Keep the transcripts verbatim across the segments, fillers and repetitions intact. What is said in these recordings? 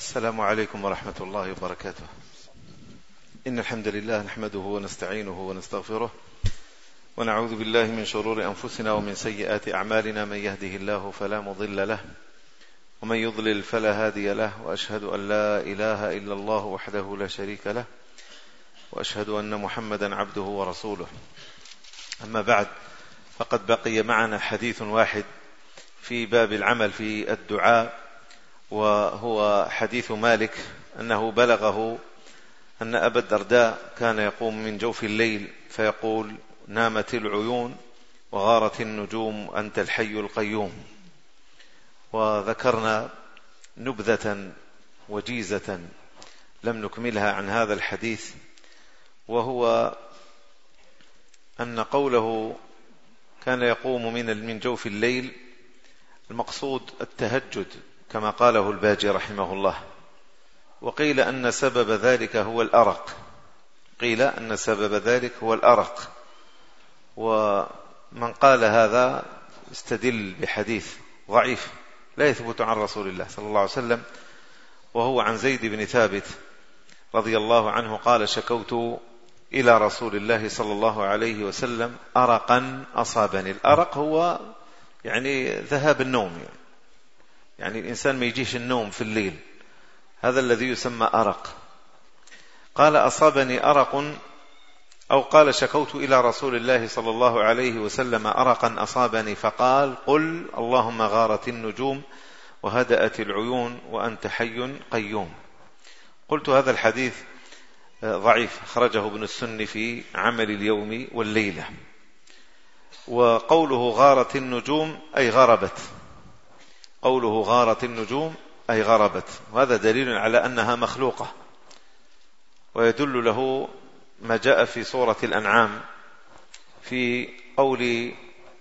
السلام عليكم ورحمة الله وبركاته. إن الحمد لله نحمده ونستعينه ونستغفره ونعوذ بالله من شرور أنفسنا ومن سيئات أعمالنا. من يهده الله فلا مضل له ومن يضلل فلا هادي له، وأشهد أن لا إله إلا الله وحده لا شريك له، وأشهد أن محمدا عبده ورسوله. أما بعد، فقد بقي معنا حديث واحد في باب العمل في الدعاء، وهو حديث مالك أنه بلغه أن أبا الدرداء كان يقوم من جوف الليل فيقول: نامت العيون وغارت النجوم أنت الحي القيوم. وذكرنا نبذة وجيزة لم نكملها عن هذا الحديث، وهو أن قوله كان يقوم من من جوف الليل المقصود التهجد كما قاله الباجي رحمه الله. وقيل أن سبب ذلك هو الأرق، قيل أن سبب ذلك هو الأرق. ومن قال هذا استدل بحديث ضعيف لا يثبت عن رسول الله صلى الله عليه وسلم، وهو عن زيد بن ثابت رضي الله عنه قال: شكوت إلى رسول الله صلى الله عليه وسلم أرقا أصابني. الأرق هو يعني ذهاب النوم، يعني, يعني الإنسان ما يجيش النوم في الليل، هذا الذي يسمى أرق. قال: أصابني أرق، أو قال: شكوت إلى رسول الله صلى الله عليه وسلم أرقا أصابني، فقال: قل اللهم غارت النجوم وهدأت العيون وأنت حي قيوم. قلت هذا الحديث ضعيف، أخرجه ابن السني في عمل اليوم والليلة. وقوله غارت النجوم أي غربت، قوله غارت النجوم أي غربت، وهذا دليل على أنها مخلوقة، ويدل له ما جاء في سورة الأنعام في قول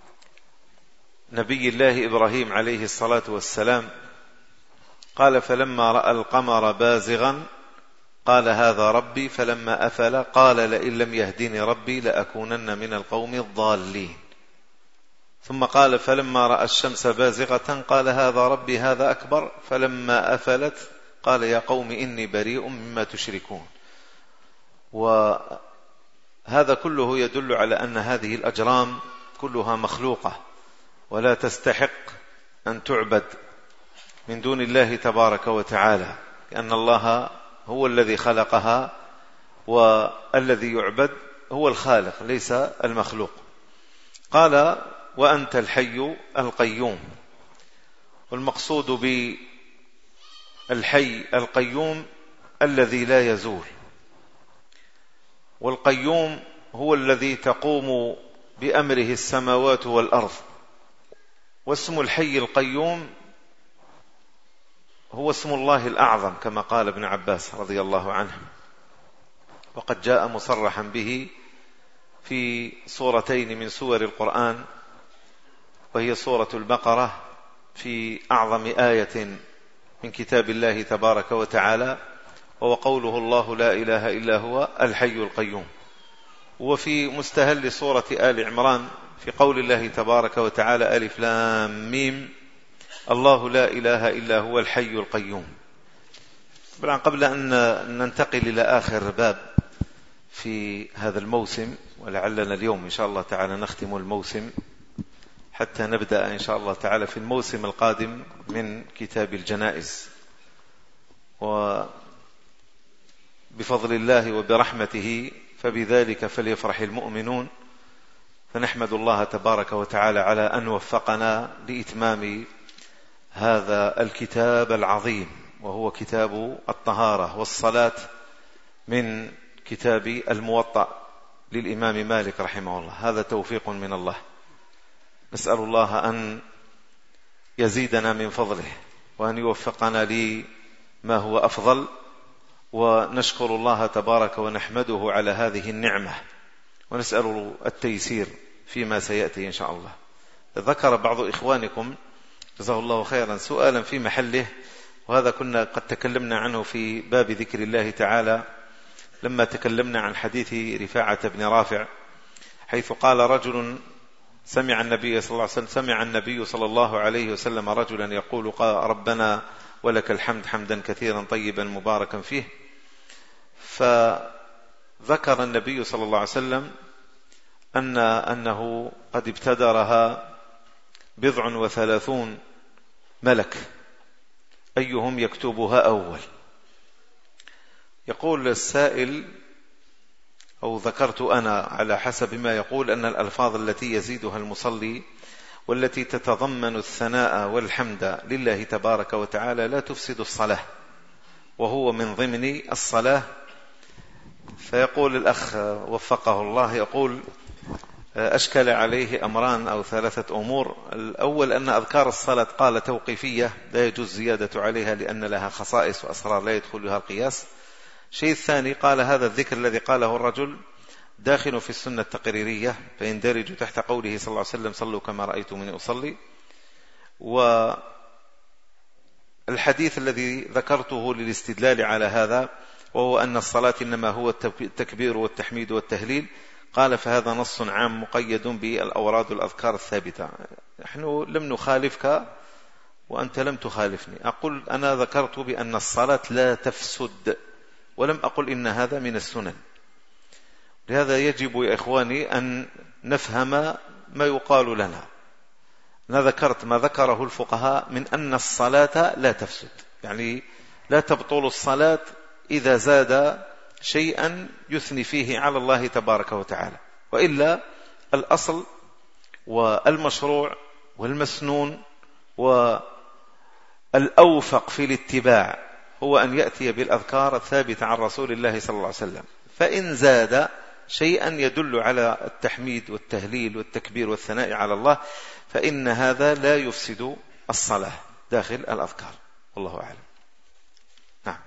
نبي الله إبراهيم عليه الصلاة والسلام: قال: فلما رأى القمر بازغا قال هذا ربي، فلما أفل قال لئن لم يهدني ربي لأكونن من القوم الضالين. ثم قال: فلما رأى الشمس بازغة قال هذا ربي هذا أكبر، فلما أفلت قال يا قوم إني بريء مما تشركون. وهذا كله يدل على أن هذه الأجرام كلها مخلوقة ولا تستحق أن تعبد من دون الله تبارك وتعالى، لأن الله هو الذي خلقها، والذي يعبد هو الخالق ليس المخلوق. قال: وأنت الحي القيوم. والمقصود بالحي القيوم الذي لا يزول، والقيوم هو الذي تقوم بأمره السماوات والأرض. واسم الحي القيوم هو اسم الله الأعظم كما قال ابن عباس رضي الله عنه، وقد جاء مصرحا به في سورتين من سور القرآن، وهي سورة البقرة في أعظم آية من كتاب الله تبارك وتعالى، وهو قوله الله لا إله إلا هو الحي القيوم. وفي مستهل سورة آل عمران في قول الله تبارك وتعالى: ألف لام ميم الله لا إله إلا هو الحي القيوم. طبعا قبل أن ننتقل إلى آخر باب في هذا الموسم، ولعلنا اليوم إن شاء الله تعالى نختم الموسم حتى نبدأ إن شاء الله تعالى في الموسم القادم من كتاب الجنائز، وبفضل الله وبرحمته فبذلك فليفرح المؤمنون. فنحمد الله تبارك وتعالى على أن وفقنا لإتمام هذا الكتاب العظيم، وهو كتاب الطهارة والصلاة من كتاب الموطأ للإمام مالك رحمه الله. هذا توفيق من الله، نسأل الله أن يزيدنا من فضله وأن يوفقنا لما هو أفضل، ونشكر الله تبارك ونحمده على هذه النعمة، ونسأل التيسير فيما سيأتي إن شاء الله. ذكر بعض إخوانكم جزاه الله خيرا سؤالا في محله، وهذا كنا قد تكلمنا عنه في باب ذكر الله تعالى لما تكلمنا عن حديث رفاعة بن رافع، حيث قال رجل سمع النبي صلى الله عليه وسلم سمع النبي صلى الله عليه وسلم رجلا يقول: ربنا ولك الحمد حمدا كثيرا طيبا مباركا فيه. فذكر النبي صلى الله عليه وسلم أن أنه قد ابتدرها بضع وثلاثون ملك أيهم يكتبها أول. يقول السائل أو ذكرت أنا على حسب ما يقول أن الألفاظ التي يزيدها المصلي والتي تتضمن الثناء والحمد لله تبارك وتعالى لا تفسد الصلاة، وهو من ضمن الصلاة. فيقول الأخ وفقه الله، يقول أشكل عليه أمران أو ثلاثة أمور. الأول أن أذكار الصلاة قال توقيفية لا يجوز زيادة عليها لأن لها خصائص وأسرار لا يدخلها القياس. الشيء الثاني قال هذا الذكر الذي قاله الرجل داخل في السنة التقريرية فيندرج تحت قوله صلى الله عليه وسلم صلوا كما رأيتموني أصلي. والحديث الذي ذكرته للاستدلال على هذا وهو أن الصلاة إنما هو التكبير والتحميد والتهليل، قال فهذا نص عام مقيد بالأوراد والأذكار الثابتة. نحن لم نخالفك وأنت لم تخالفني. أقول أنا ذكرت بأن الصلاة لا تفسد ولم أقل إن هذا من السنن. لهذا يجب يا إخواني أن نفهم ما يقال لنا. أنا ذكرت ما ذكره الفقهاء من أن الصلاة لا تفسد، يعني لا تبطل الصلاة إذا زاد شيئا يثني فيه على الله تبارك وتعالى، وإلا الأصل والمشروع والمسنون والأوفق في الاتباع هو أن يأتي بالأذكار الثابتة عن رسول الله صلى الله عليه وسلم. فإن زاد شيئا يدل على التحميد والتهليل والتكبير والثناء على الله فإن هذا لا يفسد الصلاة داخل الأذكار. والله أعلم. نعم.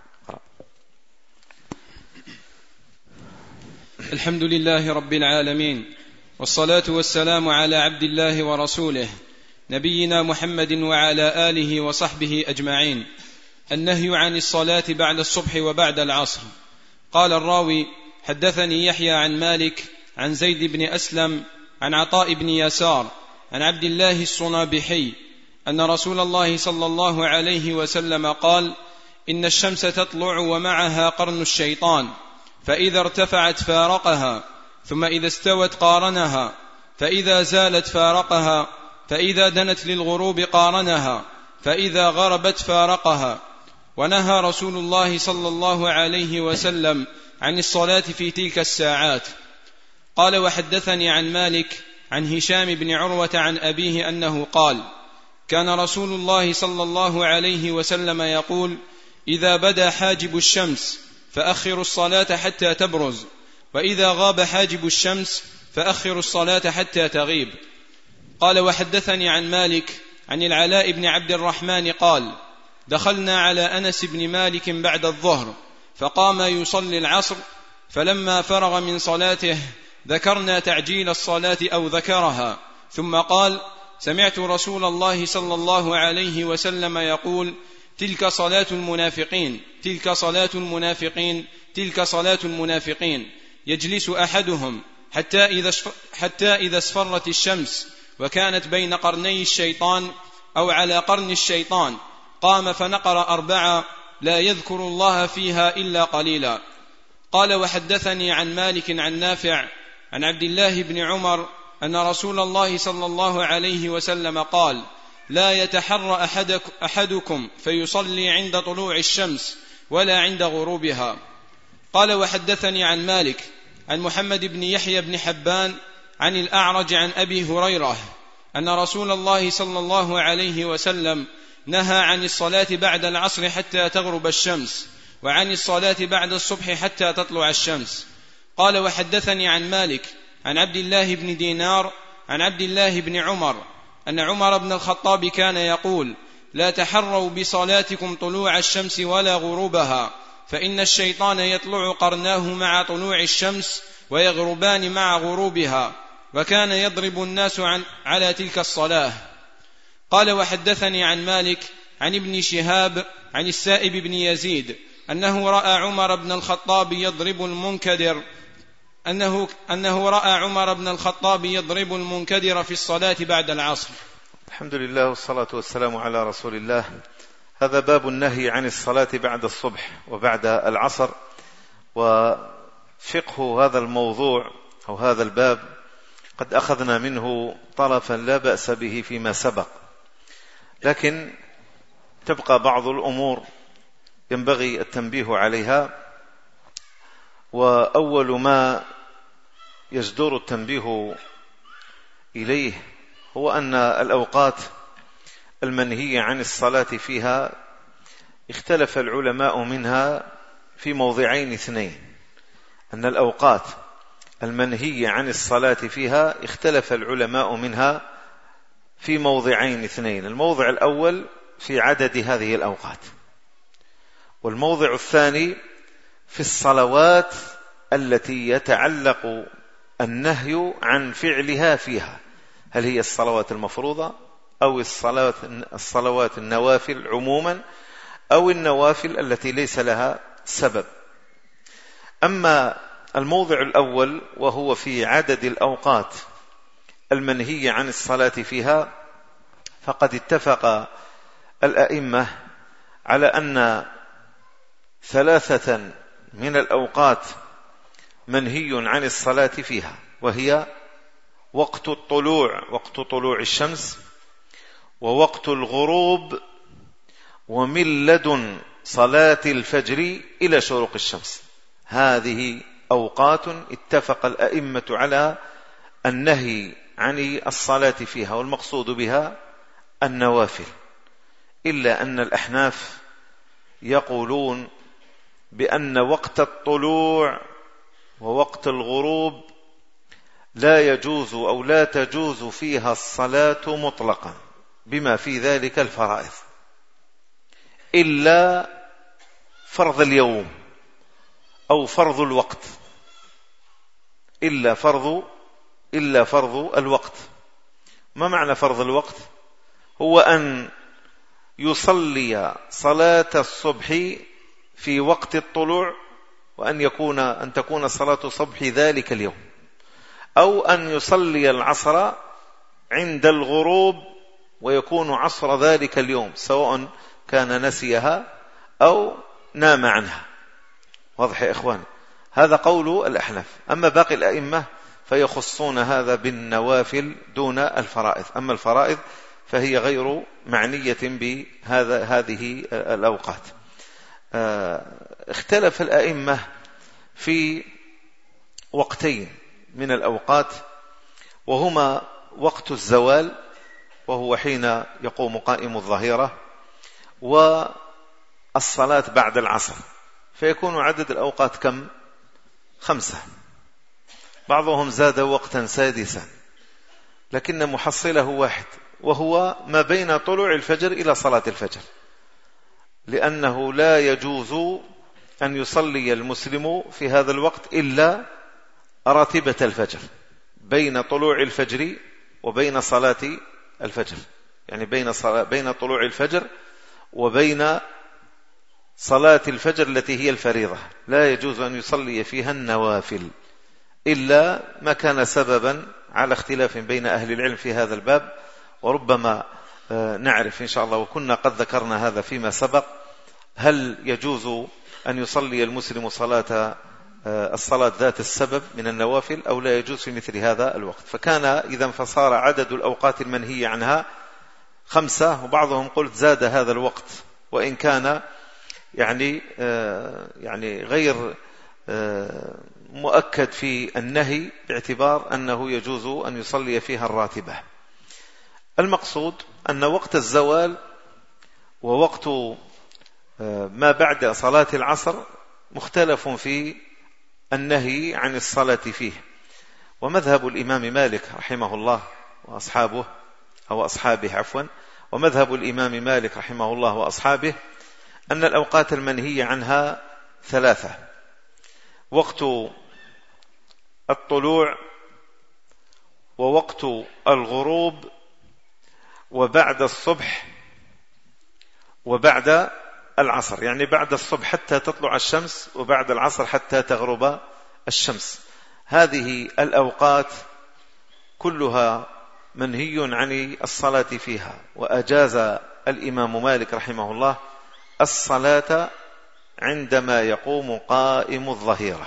الحمد لله رب العالمين، والصلاة والسلام على عبد الله ورسوله نبينا محمد وعلى آله وصحبه أجمعين. النهي عن الصلاة بعد الصبح وبعد العصر. قال الراوي حدثني يحيى عن مالك عن زيد بن أسلم عن عطاء بن يسار عن عبد الله الصنابحي أن رسول الله صلى الله عليه وسلم قال: إن الشمس تطلع ومعها قرن الشيطان، فإذا ارتفعت فارقها، ثم إذا استوت قارنها، فإذا زالت فارقها، فإذا دنت للغروب قارنها، فإذا غربت فارقها. ونهى رسول الله صلى الله عليه وسلم عن الصلاة في تلك الساعات. قال: وحدثني عن مالك عن هشام بن عروة عن أبيه أنه قال: كان رسول الله صلى الله عليه وسلم يقول: إذا بدا حاجب الشمس فأخروا الصلاة حتى تبرز، وإذا غاب حاجب الشمس فأخروا الصلاة حتى تغيب. قال: وحدثني عن مالك عن العلاء بن عبد الرحمن قال: دخلنا على أنس بن مالك بعد الظهر فقام يصلي العصر، فلما فرغ من صلاته ذكرنا تعجيل الصلاة أو ذكرها، ثم قال: سمعت رسول الله صلى الله عليه وسلم يقول: تلك صلاة المنافقين، تلك صلاة المنافقين، تلك صلاة المنافقين. يجلس أحدهم حتى إذا حتى إذا اصفرت الشمس وكانت بين قرني الشيطان أو على قرن الشيطان قام فنقر أربعة لا يذكر الله فيها إلا قليلا. قال: وحدثني عن مالك عن نافع عن عبد الله بن عمر أن رسول الله صلى الله عليه وسلم قال: لا يتحرى أحدك أحدكم فيصلي عند طلوع الشمس ولا عند غروبها. قال: وحدثني عن مالك عن محمد بن يحيى بن حبان عن الأعرج عن أبي هريرة أن رسول الله صلى الله عليه وسلم نهى عن الصلاة بعد العصر حتى تغرب الشمس، وعن الصلاة بعد الصبح حتى تطلع الشمس. قال: وحدثني عن مالك عن عبد الله بن دينار عن عبد الله بن عمر أن عمر بن الخطاب كان يقول: لا تحروا بصلاتكم طلوع الشمس ولا غروبها، فإن الشيطان يطلع قرناه مع طلوع الشمس ويغربان مع غروبها، وكان يضرب الناس عن على تلك الصلاة. قال: وحدثني عن مالك عن ابن شهاب عن السائب بن يزيد أنه رأى عمر بن الخطاب يضرب المنكدر أنه, أنه رأى عمر بن الخطاب يضرب المنكدر في الصلاة بعد العصر. الحمد لله والصلاة والسلام على رسول الله. هذا باب النهي عن الصلاة بعد الصبح وبعد العصر. وفقه هذا الموضوع أو هذا الباب قد أخذنا منه طرفا لا بأس به فيما سبق، لكن تبقى بعض الأمور ينبغي التنبيه عليها. وأول ما يجدر التنبيه إليه هو أن الأوقات المنهي عن الصلاة فيها اختلف العلماء منها في موضعين اثنين. أن الأوقات المنهي عن الصلاة فيها اختلف العلماء منها في موضعين اثنين. الموضع الأول في عدد هذه الأوقات، والموضع الثاني في الصلوات التي يتعلق النهي عن فعلها فيها، هل هي الصلوات المفروضة أو الصلوات, الصلوات النوافل عموما أو النوافل التي ليس لها سبب. أما الموضع الأول وهو في عدد الأوقات المنهي عن الصلاة فيها، فقد اتفق الأئمة على أن ثلاثة من الأوقات منهي عن الصلاة فيها، وهي وقت الطلوع، وقت طلوع الشمس، ووقت الغروب، ومن لدن صلاة الفجر إلى شروق الشمس. هذه أوقات اتفق الأئمة على النهي عن الصلاة فيها، والمقصود بها النوافل، إلا أن الأحناف يقولون بأن وقت الطلوع ووقت الغروب لا يجوز أو لا تجوز فيها الصلاة مطلقا بما في ذلك الفرائض، إلا فرض اليوم أو فرض الوقت، إلا فرض إلا فرض الوقت. ما معنى فرض الوقت؟ هو أن يصلي صلاة الصبح في وقت الطلوع، وأن يكون أن تكون صلاة الصبح ذلك اليوم، أو أن يصلي العصر عند الغروب ويكون عصر ذلك اليوم، سواء كان نسيها أو نام عنها. واضح يا إخوان؟ هذا قول الأحناف. أما باقي الأئمة فيخصون هذا بالنوافل دون الفرائض، أما الفرائض فهي غير معنية بهذا هذه الأوقات. اختلف الأئمة في وقتين من الأوقات، وهما وقت الزوال وهو حين يقوم قائم الظهيرة، والصلاة بعد العصر، فيكون عدد الأوقات كم؟ خمسة. بعضهم زاد وقتا سادسا، لكن محصله واحد، وهو ما بين طلوع الفجر إلى صلاة الفجر، لأنه لا يجوز أن يصلي المسلم في هذا الوقت إلا راتبة الفجر، بين طلوع الفجر وبين صلاة الفجر، يعني بين صلاة بين طلوع الفجر وبين صلاة الفجر التي هي الفريضة، لا يجوز أن يصلي فيها النوافل إلا ما كان سببا على اختلاف بين أهل العلم في هذا الباب، وربما نعرف إن شاء الله، وكنا قد ذكرنا هذا فيما سبق، هل يجوز أن يصلي المسلم صلاة الصلاة ذات السبب من النوافل أو لا يجوز في مثل هذا الوقت. فكان إذا فصار عدد الأوقات المنهي عنها خمسة، وبعضهم قلت زاد هذا الوقت، وإن كان يعني يعني غير مؤكد في النهي، باعتبار أنه يجوز أن يصلي فيها الراتبة. المقصود أن وقت الزوال ووقت ما بعد صلاة العصر مختلف في النهي عن الصلاة فيه. ومذهب الإمام مالك رحمه الله وأصحابه أو أصحابه عفوا ومذهب الإمام مالك رحمه الله وأصحابه أن الأوقات المنهية عنها ثلاثة: وقت الطلوع، ووقت الغروب، وبعد الصبح، وبعد العصر، يعني بعد الصبح حتى تطلع الشمس، وبعد العصر حتى تغرب الشمس. هذه الأوقات كلها منهي عن الصلاة فيها، وأجاز الإمام مالك رحمه الله الصلاة عندما يقوم قائم الظهيرة.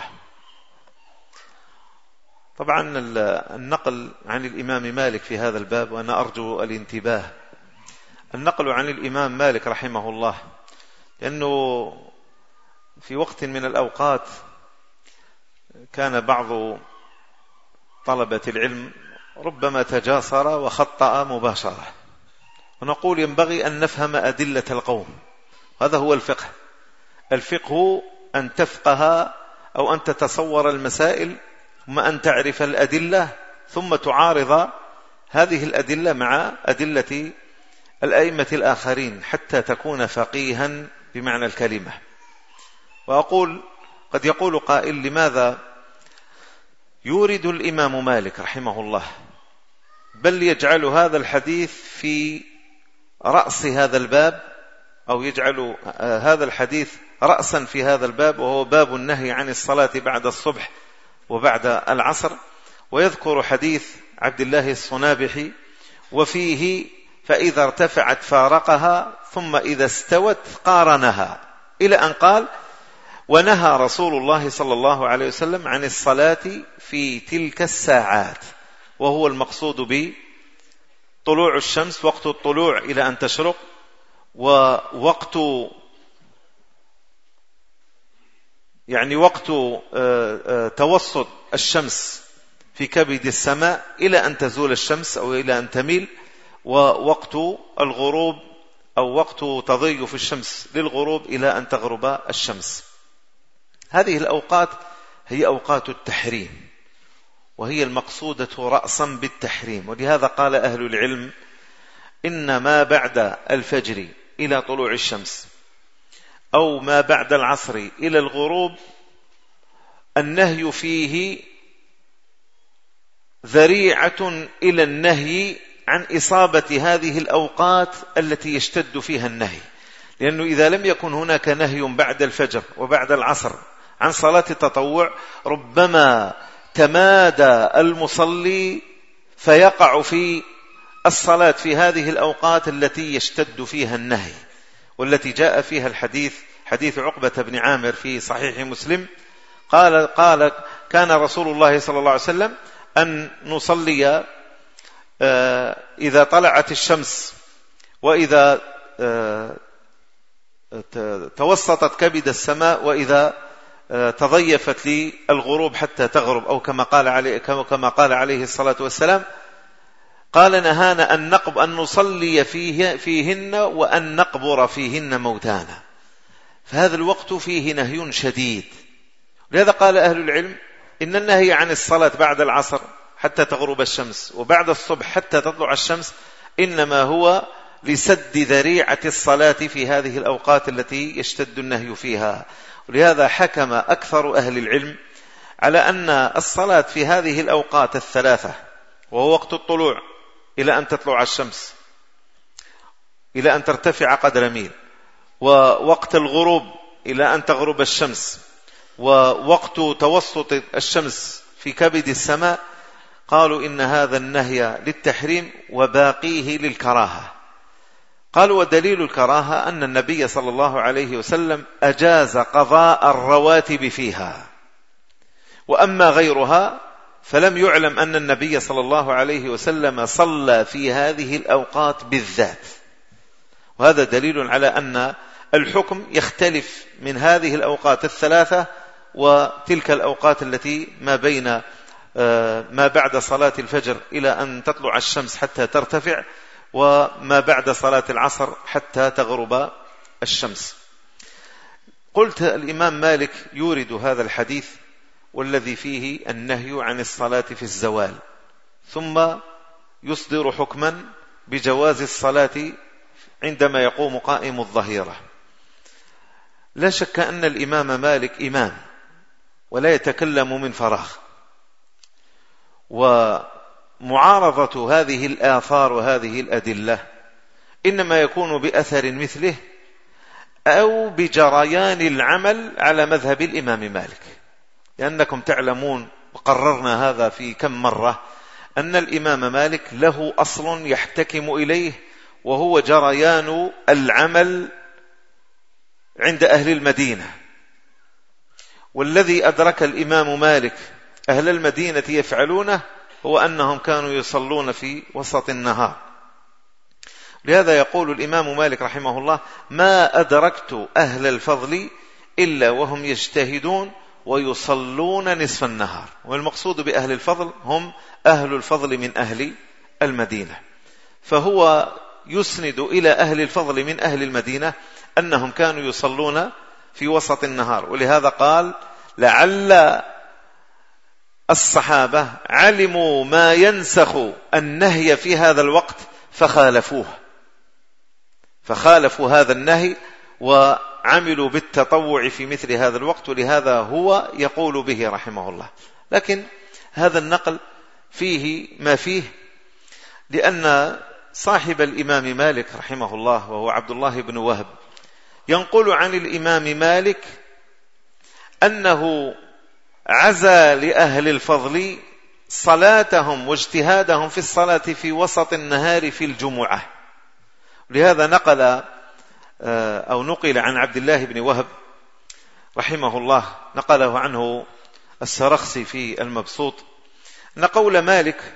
طبعا النقل عن الإمام مالك في هذا الباب، وأنا أرجو الانتباه، النقل عن الإمام مالك رحمه الله، لأنه في وقت من الأوقات كان بعض طلبة العلم ربما تجاسر وخطأ مباشرة، ونقول ينبغي أن نفهم أدلة القوم. هذا هو الفقه. الفقه أن تفقه أو أن تتصور المسائل، ثم أن تعرف الأدلة، ثم تعارض هذه الأدلة مع أدلة الأئمة الآخرين حتى تكون فقيها بمعنى الكلمة. وأقول قد يقول قائل: لماذا يورد الإمام مالك رحمه الله بل يجعل هذا الحديث في رأس هذا الباب، أو يجعل هذا الحديث رأسا في هذا الباب، وهو باب النهي عن الصلاة بعد الصبح وبعد العصر، ويذكر حديث عبد الله الصنابحي وفيه: فإذا ارتفعت فارقها، ثم إذا استوت قارنها، إلى أن قال: ونهى رسول الله صلى الله عليه وسلم عن الصلاة في تلك الساعات، وهو المقصود بطلوع الشمس، وقت الطلوع إلى أن تشرق، ووقت يعني وقت توسط الشمس في كبد السماء إلى أن تزول الشمس أو إلى أن تميل، ووقت الغروب أو وقت تضيف الشمس للغروب إلى أن تغرب الشمس. هذه الأوقات هي أوقات التحريم، وهي المقصودة رأسا بالتحريم. ولهذا قال أهل العلم: إن ما بعد الفجر إلى طلوع الشمس أو ما بعد العصر إلى الغروب النهي فيه ذريعة إلى النهي عن إصابة هذه الأوقات التي يشتد فيها النهي، لأنه إذا لم يكن هناك نهي بعد الفجر وبعد العصر عن صلاة التطوع، ربما تمادى المصلي فيقع في الصلاة في هذه الأوقات التي يشتد فيها النهي، والتي جاء فيها الحديث، حديث عقبة بن عامر في صحيح مسلم، قال قال كان رسول الله صلى الله عليه وسلم أن نصلي إذا طلعت الشمس، وإذا توسطت كبد السماء، وإذا تضيفت للغروب حتى تغرب، أو كما قال عليه كما قال عليه الصلاة والسلام. قال: نهانا أن نقب أن نصلي فيه فيهن وأن نقبر فيهن موتانا. فهذا الوقت فيه نهي شديد. لهذا قال أهل العلم: إن النهي عن الصلاة بعد العصر حتى تغرب الشمس وبعد الصبح حتى تطلع الشمس إنما هو لسد ذريعة الصلاة في هذه الأوقات التي يشتد النهي فيها. ولهذا حكم أكثر أهل العلم على أن الصلاة في هذه الأوقات الثلاثة، وهو وقت الطلوع إلى أن تطلع الشمس إلى أن ترتفع قدر ميل، ووقت الغروب إلى أن تغرب الشمس، ووقت توسط الشمس في كبد السماء، قالوا إن هذا النهي للتحريم وباقيه للكراهة. قالوا: ودليل الكراهة أن النبي صلى الله عليه وسلم أجاز قضاء الرواتب فيها، وأما غيرها فلم يعلم أن النبي صلى الله عليه وسلم صلى في هذه الأوقات بالذات. وهذا دليل على أن الحكم يختلف من هذه الأوقات الثلاثة وتلك الأوقات التي ما بين ما بعد صلاة الفجر إلى أن تطلع الشمس حتى ترتفع، وما بعد صلاة العصر حتى تغرب الشمس. قلت: الإمام مالك يورد هذا الحديث والذي فيه النهي عن الصلاة في الزوال، ثم يصدر حكما بجواز الصلاة عندما يقوم قائم الظهيرة. لا شك أن الإمام مالك إمام ولا يتكلم من فراغ، ومعارضة هذه الآثار وهذه الأدلة إنما يكون بأثر مثله أو بجريان العمل على مذهب الإمام مالك، لأنكم تعلمون وقررنا هذا في كم مرة أن الإمام مالك له أصل يحتكم إليه، وهو جريان العمل عند أهل المدينة. والذي أدرك الإمام مالك أهل المدينة يفعلونه هو أنهم كانوا يصلون في وسط النهار. لهذا يقول الإمام مالك رحمه الله: ما أدركت أهل الفضل إلا وهم يجتهدون ويصلون نصف النهار. والمقصود بأهل الفضل هم أهل الفضل من أهل المدينة، فهو يسند إلى أهل الفضل من أهل المدينة أنهم كانوا يصلون في وسط النهار. ولهذا قال: لعل الصحابة علموا ما ينسخ النهي في هذا الوقت فخالفوه فخالفوا هذا النهي وعملوا بالتطوع في مثل هذا الوقت. ولهذا هو يقول به رحمه الله. لكن هذا النقل فيه ما فيه، لأن صاحب الإمام مالك رحمه الله وهو عبد الله بن وهب ينقل عن الإمام مالك أنه عزى لأهل الفضل صلاتهم واجتهادهم في الصلاة في وسط النهار في الجمعة. لهذا نقل أو نقل عن عبد الله بن وهب رحمه الله، نقله عنه السرخسي في المبسوط، أن قول مالك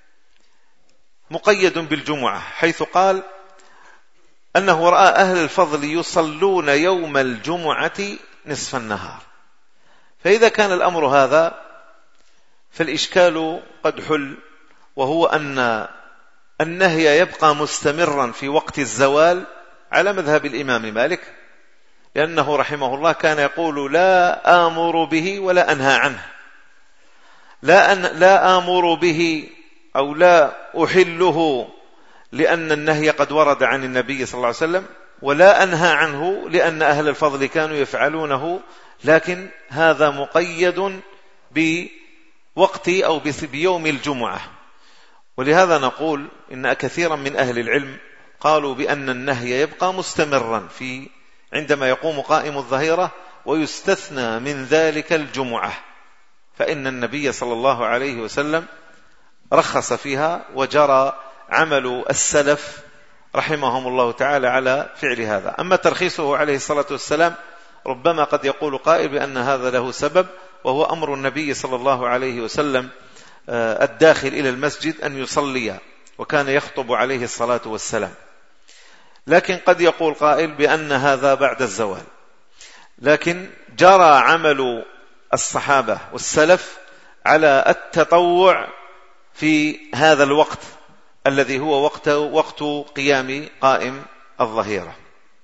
مقيد بالجمعة، حيث قال أنه رأى أهل الفضل يصلون يوم الجمعة نصف النهار. فإذا كان الأمر هذا فالإشكال قد حل، وهو أن النهي يبقى مستمرا في وقت الزوال على مذهب الإمام مالك، لأنه رحمه الله كان يقول: لا آمر به ولا أنهى عنه، لا, أن لا آمر به أو لا أحله لأن النهي قد ورد عن النبي صلى الله عليه وسلم، ولا أنهى عنه لأن أهل الفضل كانوا يفعلونه، لكن هذا مقيد بوقت أو بيوم الجمعة. ولهذا نقول إن كثيرا من أهل العلم قالوا بأن النهي يبقى مستمرا في عندما يقوم قائم الظهيرة، ويستثنى من ذلك الجمعة، فإن النبي صلى الله عليه وسلم رخص فيها، وجرى عمل السلف رحمهم الله تعالى على فعل هذا. أما ترخيصه عليه الصلاة والسلام ربما قد يقول قائل بأن هذا له سبب، وهو أمر النبي صلى الله عليه وسلم الداخل إلى المسجد أن يصلي، وكان يخطب عليه الصلاة والسلام. لكن قد يقول قائل بأن هذا بعد الزوال، لكن جرى عمل الصحابة والسلف على التطوع في هذا الوقت الذي هو وقت وقت قيام قائم الظهيرة.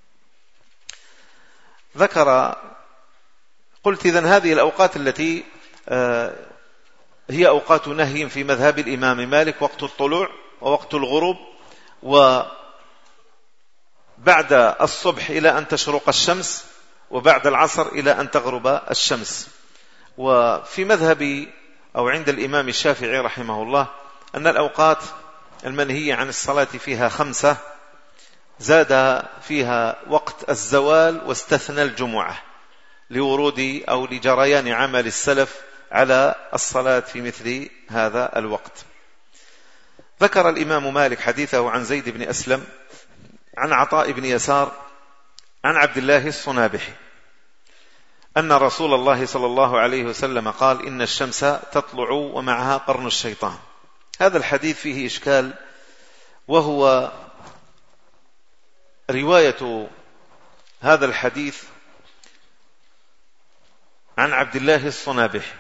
ذكر قلت إذن هذه الأوقات التي هي أوقات نهي في مذهب الإمام مالك: وقت الطلوع ووقت الغروب، وبعد الصبح إلى أن تشرق الشمس، وبعد العصر إلى أن تغرب الشمس. وفي مذهب أو عند الإمام الشافعي رحمه الله أن الأوقات المنهية عن الصلاة فيها خمسة، زاد فيها وقت الزوال واستثنى الجمعة لورود أو لجريان عمل السلف على الصلاة في مثل هذا الوقت. ذكر الإمام مالك حديثه عن زيد بن أسلم عن عطاء بن يسار عن عبد الله الصنابحي أن رسول الله صلى الله عليه وسلم قال: إن الشمس تطلع ومعها قرن الشيطان. هذا الحديث فيه إشكال، وهو رواية هذا الحديث عن عبد الله الصنابحي.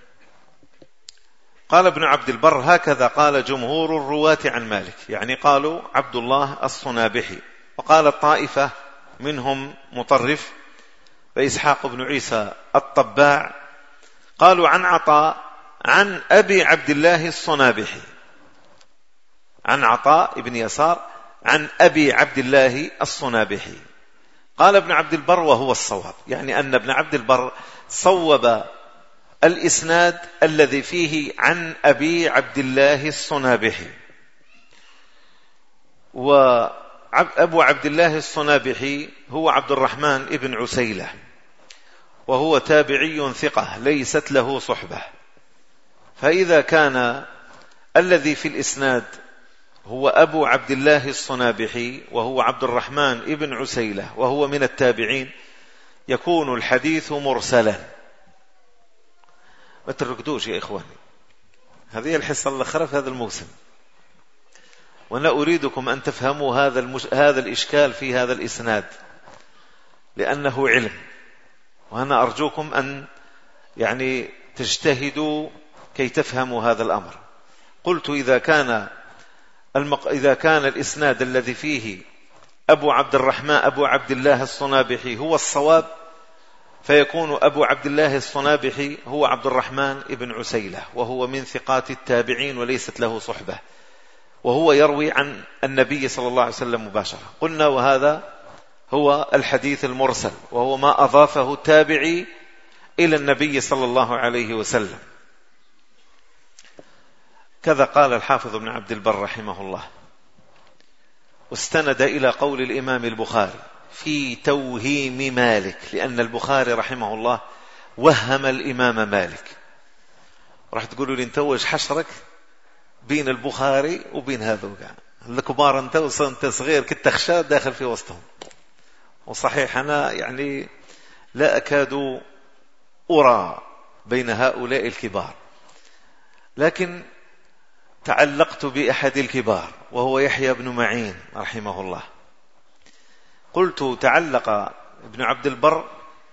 قال ابن عبد البر: هكذا قال جمهور الرواة عن مالك، يعني قالوا عبد الله الصنابحي. وقال الطائفة منهم مطرف وإسحاق بن عيسى الطباع قالوا عن عطاء عن أبي عبد الله الصنابحي، عن عطاء بن يسار عن أبي عبد الله الصنابحي. قال ابن عبد البر وهو الصواب، يعني أن ابن عبد البر صوب الإسناد الذي فيه عن أبي عبد الله الصنابحي. وأبو عبد الله الصنابحي هو عبد الرحمن ابن عسيلة، وهو تابعي ثقة ليست له صحبة. فإذا كان الذي في الإسناد هو أبو عبد الله الصنابحي وهو عبد الرحمن ابن عسيلة وهو من التابعين، يكون الحديث مرسلا. ما تركدوش يا إخواني، هذه الحصة الأخرى في هذا الموسم، وأنا أريدكم أن تفهموا هذا المش... هذا الإشكال في هذا الإسناد، لأنه علم، وأنا أرجوكم أن يعني تجتهدوا كي تفهموا هذا الأمر. قلت إذا كان المق... إذا كان الإسناد الذي فيه أبو عبد الرحمن أبو عبد الله الصنابحي هو الصواب، فيكون أبو عبد الله الصنابحي هو عبد الرحمن ابن عسيلة، وهو من ثقات التابعين وليست له صحبة، وهو يروي عن النبي صلى الله عليه وسلم مباشرة. قلنا وهذا هو الحديث المرسل، وهو ما أضافه التابعي إلى النبي صلى الله عليه وسلم. كذا قال الحافظ ابن عبد البر رحمه الله، واستند إلى قول الإمام البخاري في توهيم مالك، لأن البخاري رحمه الله وهم الإمام مالك. راح تقولوا لي انت وش حشرك بين البخاري وبين هذا الكبار، انت وانت صغير كنت تخشى داخل في وسطهم. وصحيح أنا يعني لا أكاد أرى بين هؤلاء الكبار، لكن تعلقت بأحد الكبار وهو يحيى بن معين رحمه الله. قلت تعلق ابن عبد البر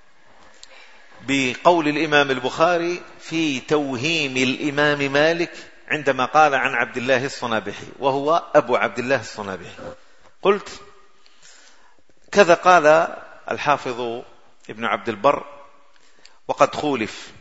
بقول الإمام البخاري في توهيم الإمام مالك عندما قال عن عبد الله الصنابحي، وهو أبو عبد الله الصنابحي. قلت كذا قال الحافظ ابن عبد البر وقد خولف.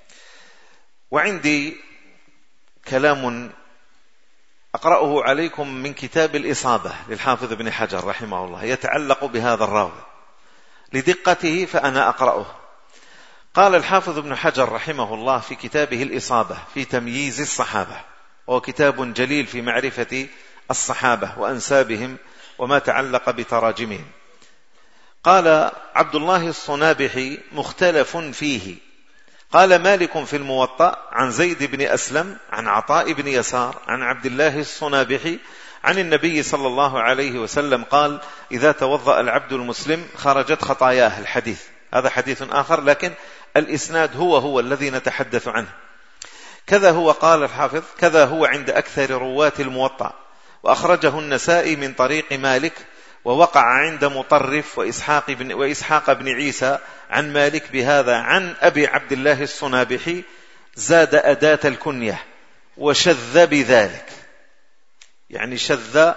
وعندي كلام أقرأه عليكم من كتاب الإصابة للحافظ ابن حجر رحمه الله، يتعلق بهذا الراوي لدقته، فأنا أقرأه. قال الحافظ ابن حجر رحمه الله في كتابه الإصابة في تمييز الصحابة، وهو كتاب جليل في معرفة الصحابة وأنسابهم وما تعلق بتراجمهم. قال عبد الله الصنابحي مختلف فيه. قال مالك في الموطأ عن زيد بن أسلم عن عطاء بن يسار عن عبد الله الصنابحي عن النبي صلى الله عليه وسلم قال إذا توضأ العبد المسلم خرجت خطاياه. الحديث هذا حديث آخر، لكن الإسناد هو هو الذي نتحدث عنه. كذا هو قال الحافظ كذا هو عند أكثر رواة الموطأ، وأخرجه النسائي من طريق مالك، ووقع عند مطرف وإسحاق بن, وإسحاق بن عيسى عن مالك بهذا عن أبي عبد الله الصنابحي، زاد أداة الكنية وشذ بذلك، يعني شذ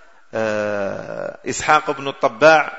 إسحاق بن الطباع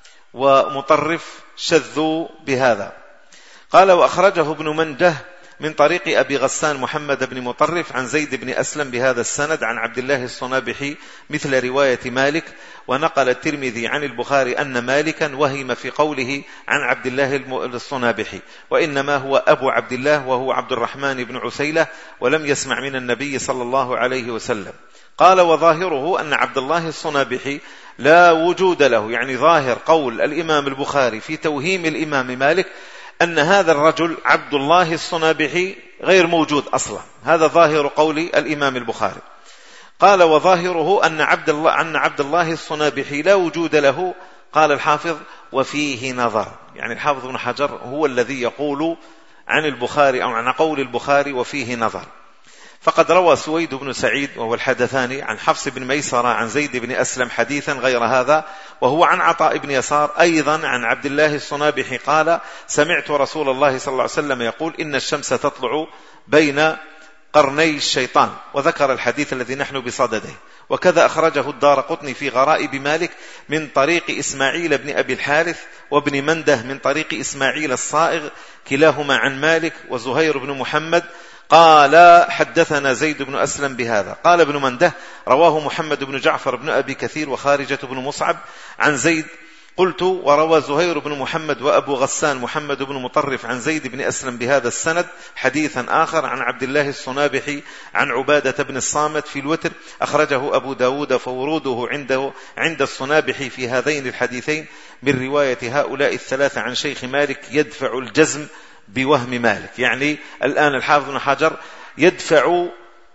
ومطرف شذوا بهذا. قال وأخرجه ابن منده من طريق أبي غسان محمد بن مطرف عن زيد بن أسلم بهذا السند عن عبد الله الصنابحي مثل رواية مالك. ونقل الترمذي عن البخاري أن مالكا وهم في قوله عن عبد الله الصنابحي، وإنما هو أبو عبد الله وهو عبد الرحمن بن عسيلة، ولم يسمع من النبي صلى الله عليه وسلم. قال وظاهره أن عبد الله الصنابحي لا وجود له، يعني ظاهر قول الإمام البخاري في توهيم الإمام مالك أن هذا الرجل عبد الله الصنابحي غير موجود أصلا، هذا ظاهر قول الإمام البخاري. قال وظاهره أن عبد الله أن عبد الله الصنابحي لا وجود له. قال الحافظ وفيه نظر، يعني الحافظ ابن حجر هو الذي يقول عن البخاري أو عن قول البخاري وفيه نظر. فقد روى سويد بن سعيد وهو الحدثاني عن حفص بن ميسرة عن زيد بن أسلم حديثا غير هذا، وهو عن عطاء بن يسار أيضا عن عبد الله الصنابحي قال سمعت رسول الله صلى الله عليه وسلم يقول إن الشمس تطلع بين قرني الشيطان، وذكر الحديث الذي نحن بصدده. وكذا أخرجه الدارقطني في غرائب مالك من طريق إسماعيل بن أبي الحارث وابن منده من طريق إسماعيل الصائغ كلاهما عن مالك وزهير بن محمد قال حدثنا زيد بن أسلم بهذا. قال ابن منده رواه محمد بن جعفر بن أبي كثير وخارجة بن مصعب عن زيد. قلت وروى زهير بن محمد وأبو غسان محمد بن مطرف عن زيد بن أسلم بهذا السند حديثا آخر عن عبد الله الصنابحي عن عبادة بن الصامت في الوتر، أخرجه أبو داود، فوروده عنده عند الصنابحي في هذين الحديثين من رواية هؤلاء الثلاثة عن شيخ مالك يدفع الجزم بوهم مالك. يعني الآن الحافظ بن حجر يدفع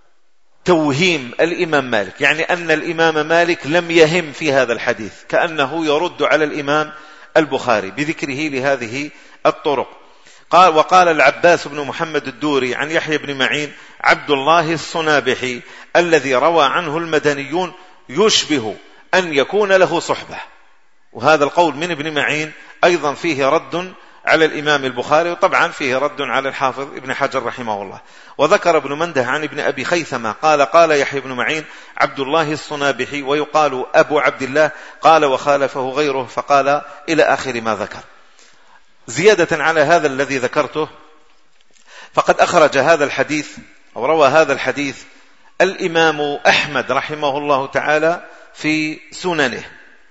توهيم الإمام مالك، يعني أن الإمام مالك لم يهم في هذا الحديث، كأنه يرد على الإمام البخاري بذكره لهذه الطرق. قال وقال العباس بن محمد الدوري عن يحيى بن معين: عبد الله الصنابحي الذي روى عنه المدنيون يشبه أن يكون له صحبة. وهذا القول من ابن معين أيضا فيه رد على الإمام البخاري، وطبعا فيه رد على الحافظ ابن حجر رحمه الله. وذكر ابن منده عن ابن أبي خيثمة قال: قال يحيى بن معين عبد الله الصنابحي ويقال أبو عبد الله، قال وخالفه غيره، فقال إلى آخر ما ذكر. زيادة على هذا الذي ذكرته، فقد أخرج هذا الحديث أو روى هذا الحديث الإمام أحمد رحمه الله تعالى في سننه،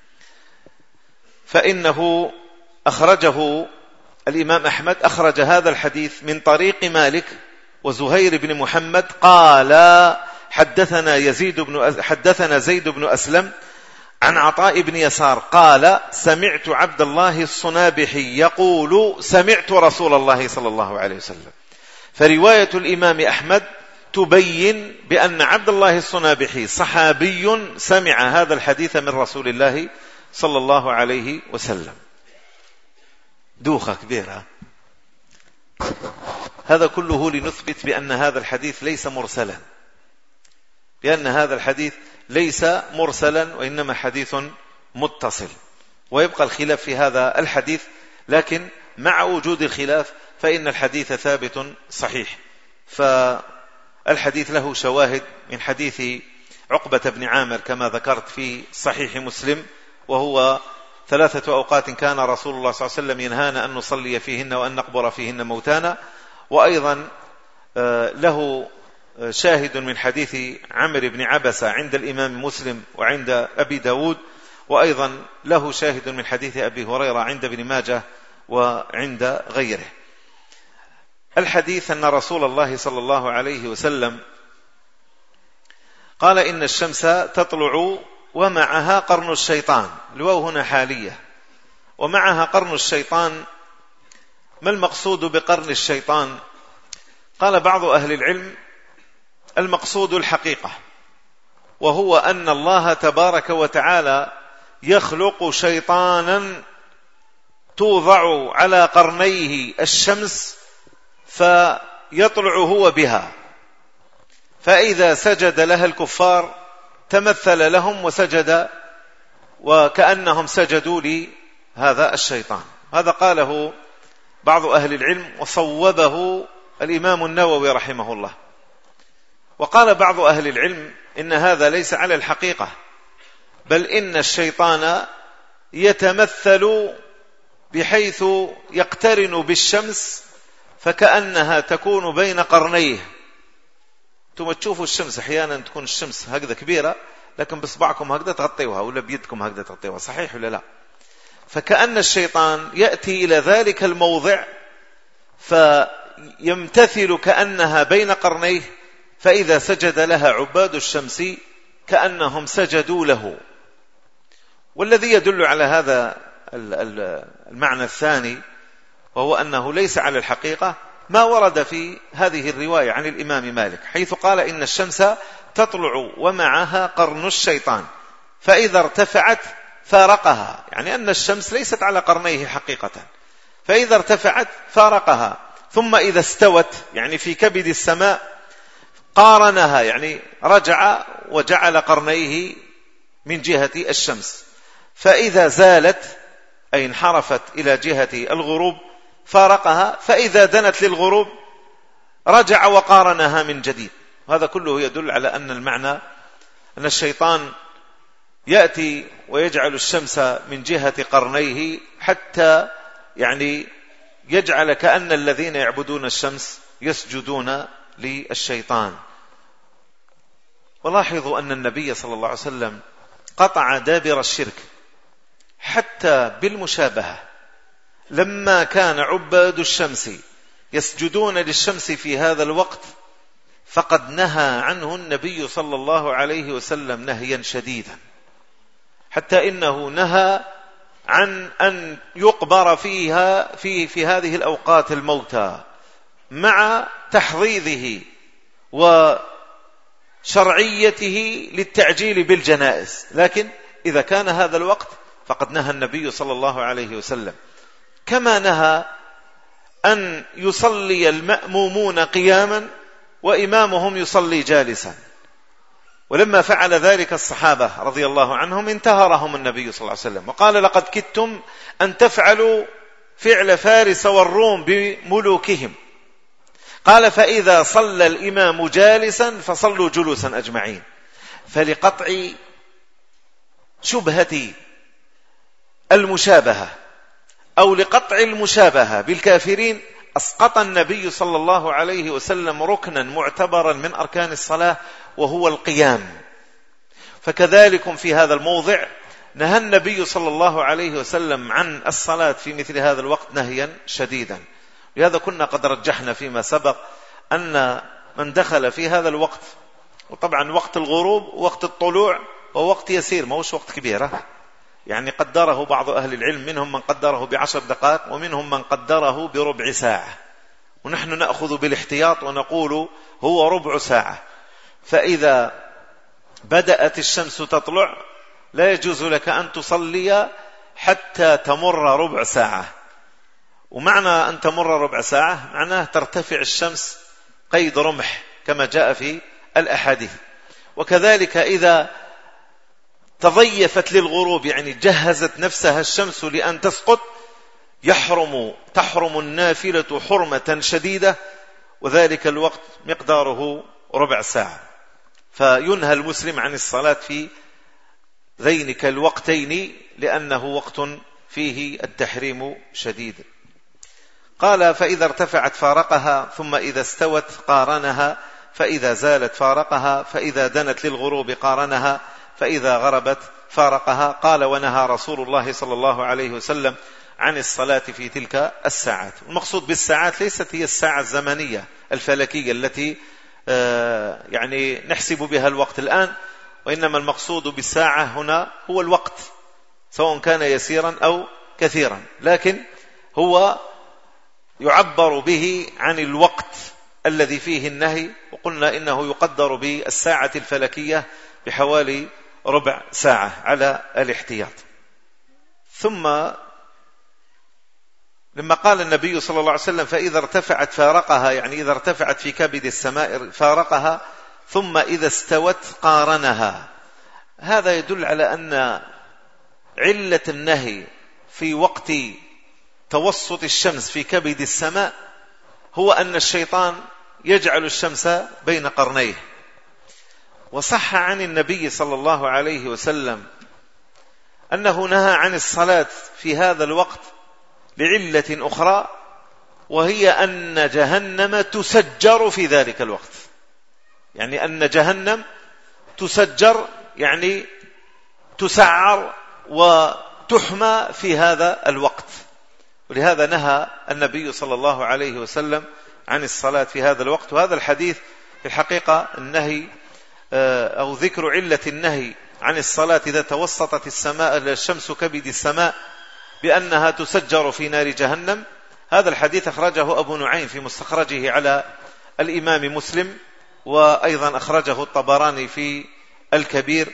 فإنه أخرجه الإمام أحمد أخرج هذا الحديث من طريق مالك وزهير بن محمد قال: حدثنا يزيد بن حدثنا زيد بن أسلم عن عطاء بن يسار قال: سمعت عبد الله الصنابحي يقول: سمعت رسول الله صلى الله عليه وسلم. فرواية الإمام أحمد تبين بأن عبد الله الصنابحي صحابي سمع هذا الحديث من رسول الله صلى الله عليه وسلم. دوخة كبيرة. هذا كله لنثبت بأن هذا الحديث ليس مرسلا، بأن هذا الحديث ليس مرسلا وإنما حديث متصل. ويبقى الخلاف في هذا الحديث، لكن مع وجود الخلاف فإن الحديث ثابت صحيح. فالحديث له شواهد من حديث عقبة بن عامر كما ذكرت في صحيح مسلم، وهو: ثلاثة أوقات كان رسول الله صلى الله عليه وسلم ينهانا أن نصلي فيهن وأن نقبر فيهن موتانا. وأيضا له شاهد من حديث عمرو بن عبسة عند الإمام مسلم وعند أبي داود، وأيضا له شاهد من حديث أبي هريرة عند ابن ماجه وعند غيره. الحديث أن رسول الله صلى الله عليه وسلم قال: إن الشمس تطلع ومعها قرن الشيطان. الواو هنا حالية، ومعها قرن الشيطان. ما المقصود بقرن الشيطان؟ قال بعض أهل العلم: المقصود الحقيقة، وهو أن الله تبارك وتعالى يخلق شيطانا توضع على قرنيه الشمس فيطلع هو بها، فإذا سجد لها الكفار تمثل لهم وسجد وكأنهم سجدوا لهذا الشيطان. هذا قاله بعض أهل العلم وصوبه الإمام النووي رحمه الله. وقال بعض أهل العلم إن هذا ليس على الحقيقة، بل إن الشيطان يتمثل بحيث يقترن بالشمس فكأنها تكون بين قرنيه. ثم تشوفوا الشمس أحيانا تكون الشمس هكذا كبيرة، لكن بصبعكم هكذا تغطيوها ولا بيدكم هكذا تغطيوها، صحيح ولا لا؟ فكأن الشيطان يأتي إلى ذلك الموضع فيمتثل كأنها بين قرنيه، فإذا سجد لها عباد الشمس كأنهم سجدوا له. والذي يدل على هذا المعنى الثاني وهو أنه ليس على الحقيقة ما ورد في هذه الرواية عن الإمام مالك، حيث قال: إن الشمس تطلع ومعها قرن الشيطان، فإذا ارتفعت فارقها، يعني أن الشمس ليست على قرنيه حقيقة، فإذا ارتفعت فارقها، ثم إذا استوت يعني في كبد السماء قارنها، يعني رجع وجعل قرنيه من جهة الشمس، فإذا زالت أي انحرفت إلى جهة الغروب فارقها، فإذا دنت للغروب رجع وقارنها من جديد. هذا كله يدل على أن المعنى أن الشيطان يأتي ويجعل الشمس من جهة قرنيه حتى يعني يجعل كأن الذين يعبدون الشمس يسجدون للشيطان. ولاحظوا أن النبي صلى الله عليه وسلم قطع دابر الشرك حتى بالمشابهة، لما كان عباد الشمس يسجدون للشمس في هذا الوقت فقد نهى عنه النبي صلى الله عليه وسلم نهيا شديدا، حتى إنه نهى عن أن يقبر فيها في في هذه الأوقات الموتى، مع تحضيضه وشرعيته للتعجيل بالجنائز. لكن إذا كان هذا الوقت فقد نهى النبي صلى الله عليه وسلم، كما نهى أن يصلي المأمومون قياما وإمامهم يصلي جالسا. ولما فعل ذلك الصحابة رضي الله عنهم انتهرهم النبي صلى الله عليه وسلم وقال: لقد كدتم أن تفعلوا فعل فارس والروم بملوكهم. قال: فإذا صلى الإمام جالسا فصلوا جلوسا أجمعين. فلقطع شبهة المشابهة أو لقطع المشابهة بالكافرين أسقط النبي صلى الله عليه وسلم ركنا معتبرا من أركان الصلاة وهو القيام. فكذلك في هذا الموضع نهى النبي صلى الله عليه وسلم عن الصلاة في مثل هذا الوقت نهيا شديدا. لهذا كنا قد رجحنا فيما سبق أن من دخل في هذا الوقت، وطبعا وقت الغروب ووقت الطلوع هو وقت يسير، ما هوش وقت كبير، يعني قدره بعض أهل العلم، منهم من قدره بعشر دقائق ومنهم من قدره بربع ساعة، ونحن نأخذ بالاحتياط ونقول هو ربع ساعة. فإذا بدأت الشمس تطلع لا يجوز لك أن تصلي حتى تمر ربع ساعة. ومعنى أن تمر ربع ساعة معناه ترتفع الشمس قيد رمح كما جاء في الأحاديث. وكذلك إذا تضيفت للغروب، يعني جهزت نفسها الشمس لأن تسقط، يحرم تحرم النافلة حرمة شديدة، وذلك الوقت مقداره ربع ساعة. فينهى المسلم عن الصلاة في ذينك الوقتين لأنه وقت فيه التحريم شديد. قال: فإذا ارتفعت فارقها، ثم إذا استوت قارنها، فإذا زالت فارقها، فإذا دنت للغروب قارنها، فإذا غربت فارقها. قال: ونهى رسول الله صلى الله عليه وسلم عن الصلاة في تلك الساعات. المقصود بالساعات ليست هي الساعة الزمنية الفلكية التي يعني نحسب بها الوقت الآن، وإنما المقصود بالساعة هنا هو الوقت، سواء كان يسيرا أو كثيرا، لكن هو يعبر به عن الوقت الذي فيه النهي. وقلنا إنه يقدر بالساعة الفلكية بحوالي ربع ساعة على الاحتياط. ثم لما قال النبي صلى الله عليه وسلم: فإذا ارتفعت فارقها، يعني إذا ارتفعت في كبد السماء فارقها، ثم إذا استوت قارنها. هذا يدل على أن علة النهي في وقت توسط الشمس في كبد السماء هو أن الشيطان يجعل الشمس بين قرنيه. وصح عن النبي صلى الله عليه وسلم أنه نهى عن الصلاة في هذا الوقت لعلة أخرى، وهي أن جهنم تسجر في ذلك الوقت. يعني أن جهنم تسجر، يعني تسعر وتحمى في هذا الوقت. ولهذا نهى النبي صلى الله عليه وسلم عن الصلاة في هذا الوقت. وهذا الحديث في الحقيقة النهي أو ذكر علة النهي عن الصلاة إذا توسطت السماء الشمس كبد السماء بأنها تسجر في نار جهنم. هذا الحديث أخرجه أبو نعيم في مستخرجه على الإمام مسلم، وأيضا أخرجه الطبراني في الكبير،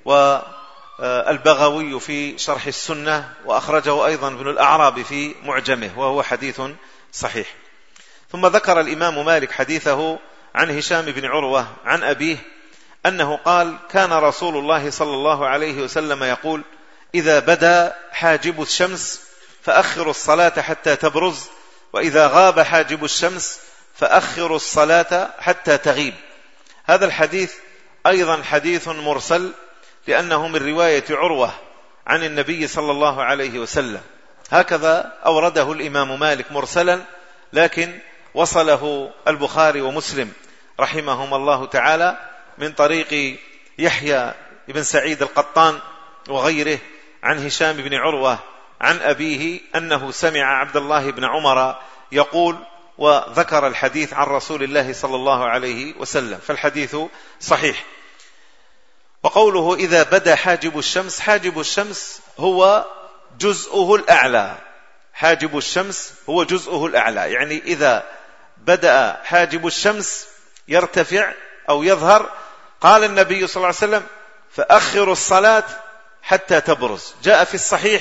والبغوي في شرح السنة، وأخرجه أيضا ابن الأعرابي في معجمه، وهو حديث صحيح. ثم ذكر الإمام مالك حديثه عن هشام بن عروة عن أبيه أنه قال: كان رسول الله صلى الله عليه وسلم يقول: إذا بدا حاجب الشمس فأخروا الصلاة حتى تبرز، وإذا غاب حاجب الشمس فأخروا الصلاة حتى تغيب. هذا الحديث أيضا حديث مرسل، لأنه من رواية عروة عن النبي صلى الله عليه وسلم. هكذا أورده الإمام مالك مرسلا، لكن وصله البخاري ومسلم رحمهما الله تعالى من طريق يحيى بن سعيد القطان وغيره عن هشام بن عروة عن أبيه أنه سمع عبد الله بن عمر يقول، وذكر الحديث عن رسول الله صلى الله عليه وسلم، فالحديث صحيح. وقوله إذا بدا حاجب الشمس، حاجب الشمس هو جزءه الأعلى، حاجب الشمس هو جزءه الأعلى، يعني إذا بدأ حاجب الشمس يرتفع أو يظهر، قال النبي صلى الله عليه وسلم: فأخروا الصلاة حتى تبرز. جاء في الصحيح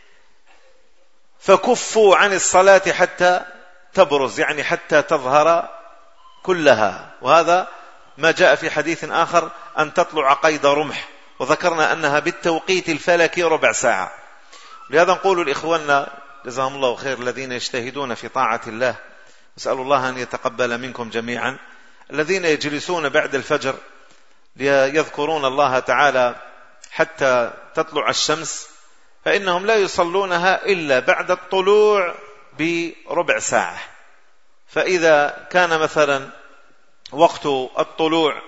فكفوا عن الصلاة حتى تبرز، يعني حتى تظهر كلها. وهذا ما جاء في حديث آخر أن تطلع قيد رمح، وذكرنا أنها بالتوقيت الفلكي ربع ساعة. لهذا نقول لإخواننا جزاهم الله خير الذين يجتهدون في طاعة الله، أسأل الله أن يتقبل منكم جميعا، الذين يجلسون بعد الفجر ليذكرون الله تعالى حتى تطلع الشمس، فإنهم لا يصلونها إلا بعد الطلوع بربع ساعة. فإذا كان مثلا وقت الطلوع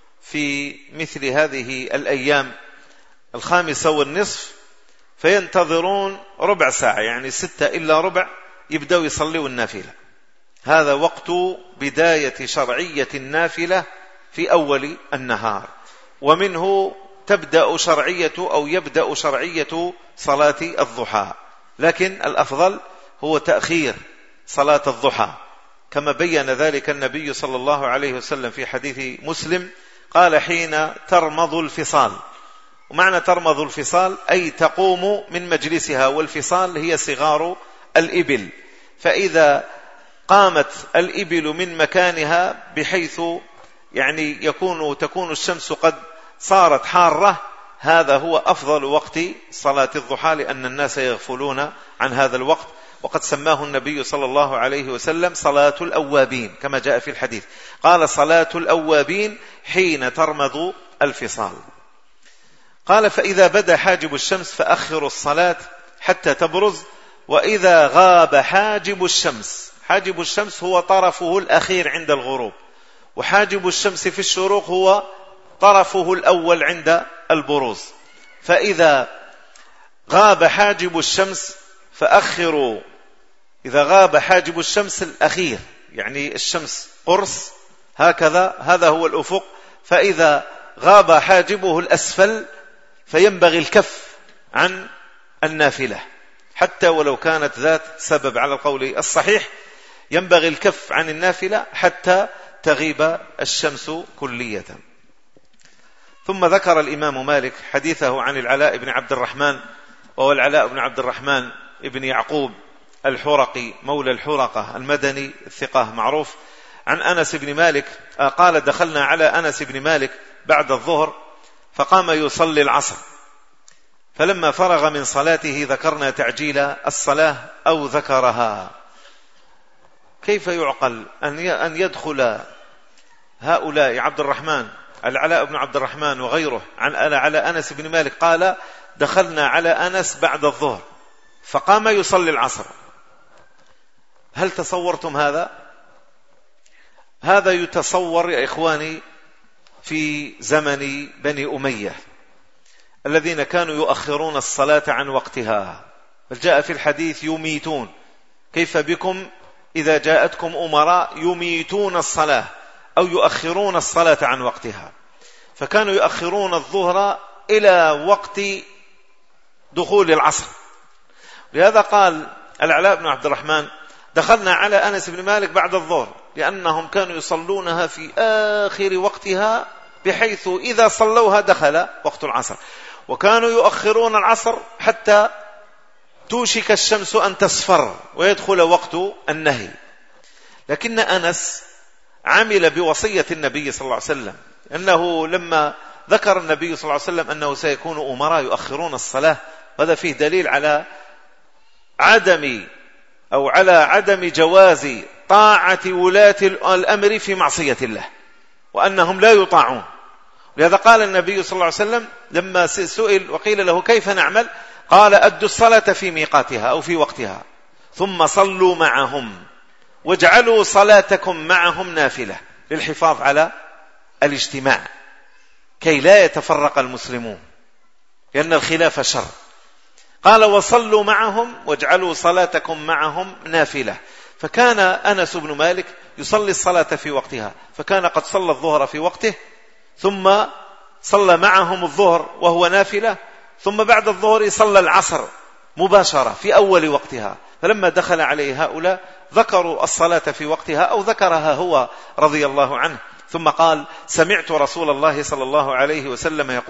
في مثل هذه الأيام الخامسة والنصف فينتظرون ربع ساعة، يعني ستة إلا ربع يبدأوا يصلوا النافلة. هذا وقت بداية شرعية النافلة في أول النهار، ومنه تبدأ شرعية أو يبدأ شرعية صلاة الضحى. لكن الأفضل هو تأخير صلاة الضحى، كما بين ذلك النبي صلى الله عليه وسلم في حديث مسلم، قال حين ترمض الفصال. ومعنى ترمض الفصال أي تقوم من مجلسها، والفصال هي صغار الإبل. فإذا قامت الإبل من مكانها بحيث يعني يكون تكون الشمس قد صارت حارة، هذا هو أفضل وقت صلاة الضحى، لأن الناس يغفلون عن هذا الوقت. وقد سماه النبي صلى الله عليه وسلم صلاة الأوابين كما جاء في الحديث، قال صلاة الأوابين حين ترمض الفصال. قال فإذا بدا حاجب الشمس فأخروا الصلاة حتى تبرز، وإذا غاب حاجب الشمس، حاجب الشمس هو طرفه الأخير عند الغروب، وحاجب الشمس في الشروق هو طرفه الأول عند البروز. فإذا غاب حاجب الشمس فأخروا، إذا غاب حاجب الشمس الأخير يعني الشمس قرص هكذا، هذا هو الأفق، فإذا غاب حاجبه الأسفل فينبغي الكف عن النافلة، حتى ولو كانت ذات سبب على القول الصحيح، ينبغي الكف عن النافلة حتى تغيب الشمس كلية. ثم ذكر الإمام مالك حديثه عن العلاء بن عبد الرحمن، وهو العلاء بن عبد الرحمن ابن يعقوب الحرقي مولى الحرقة المدني الثقة معروف، عن أنس بن مالك قال دخلنا على أنس بن مالك بعد الظهر فقام يصلي العصر، فلما فرغ من صلاته ذكرنا تعجيل الصلاة أو ذكرها. كيف يعقل أن يدخل هؤلاء عبد الرحمن العلاء بن عبد الرحمن وغيره عن على أنس بن مالك قال دخلنا على أنس بعد الظهر فقام يصلي العصر؟ هل تصورتم هذا؟ هذا يتصور يا إخواني في زمن بني أمية الذين كانوا يؤخرون الصلاة عن وقتها، بل جاء في الحديث يميتون، كيف بكم إذا جاءتكم أمراء يميتون الصلاة أو يؤخرون الصلاة عن وقتها. فكانوا يؤخرون الظهر إلى وقت دخول العصر. لهذا قال العلاء بن عبد الرحمن دخلنا على أنس بن مالك بعد الظهر، لأنهم كانوا يصلونها في آخر وقتها بحيث إذا صلوها دخل وقت العصر، وكانوا يؤخرون العصر حتى توشك الشمس أن تصفر ويدخل وقت النهي. لكن أنس عمل بوصية النبي صلى الله عليه وسلم، أنه لما ذكر النبي صلى الله عليه وسلم أنه سيكون أمراء يؤخرون الصلاة، هذا فيه دليل على عدم أو على عدم جواز طاعة ولاة الأمر في معصية الله، وأنهم لا يطاعون. لهذا قال النبي صلى الله عليه وسلم لما سئل وقيل له كيف نعمل، قال أدوا الصلاة في ميقاتها أو في وقتها ثم صلوا معهم واجعلوا صلاتكم معهم نافلة، للحفاظ على الاجتماع كي لا يتفرق المسلمون، لأن الخلاف شر. قال وصلوا معهم واجعلوا صلاتكم معهم نافلة. فكان أنس بن مالك يصلي الصلاة في وقتها، فكان قد صلى الظهر في وقته ثم صلى معهم الظهر وهو نافلة، ثم بعد الظهر صلى العصر مباشرة في أول وقتها. فلما دخل عليه هؤلاء ذكروا الصلاة في وقتها أو ذكرها هو رضي الله عنه، ثم قال سمعت رسول الله صلى الله عليه وسلم يقول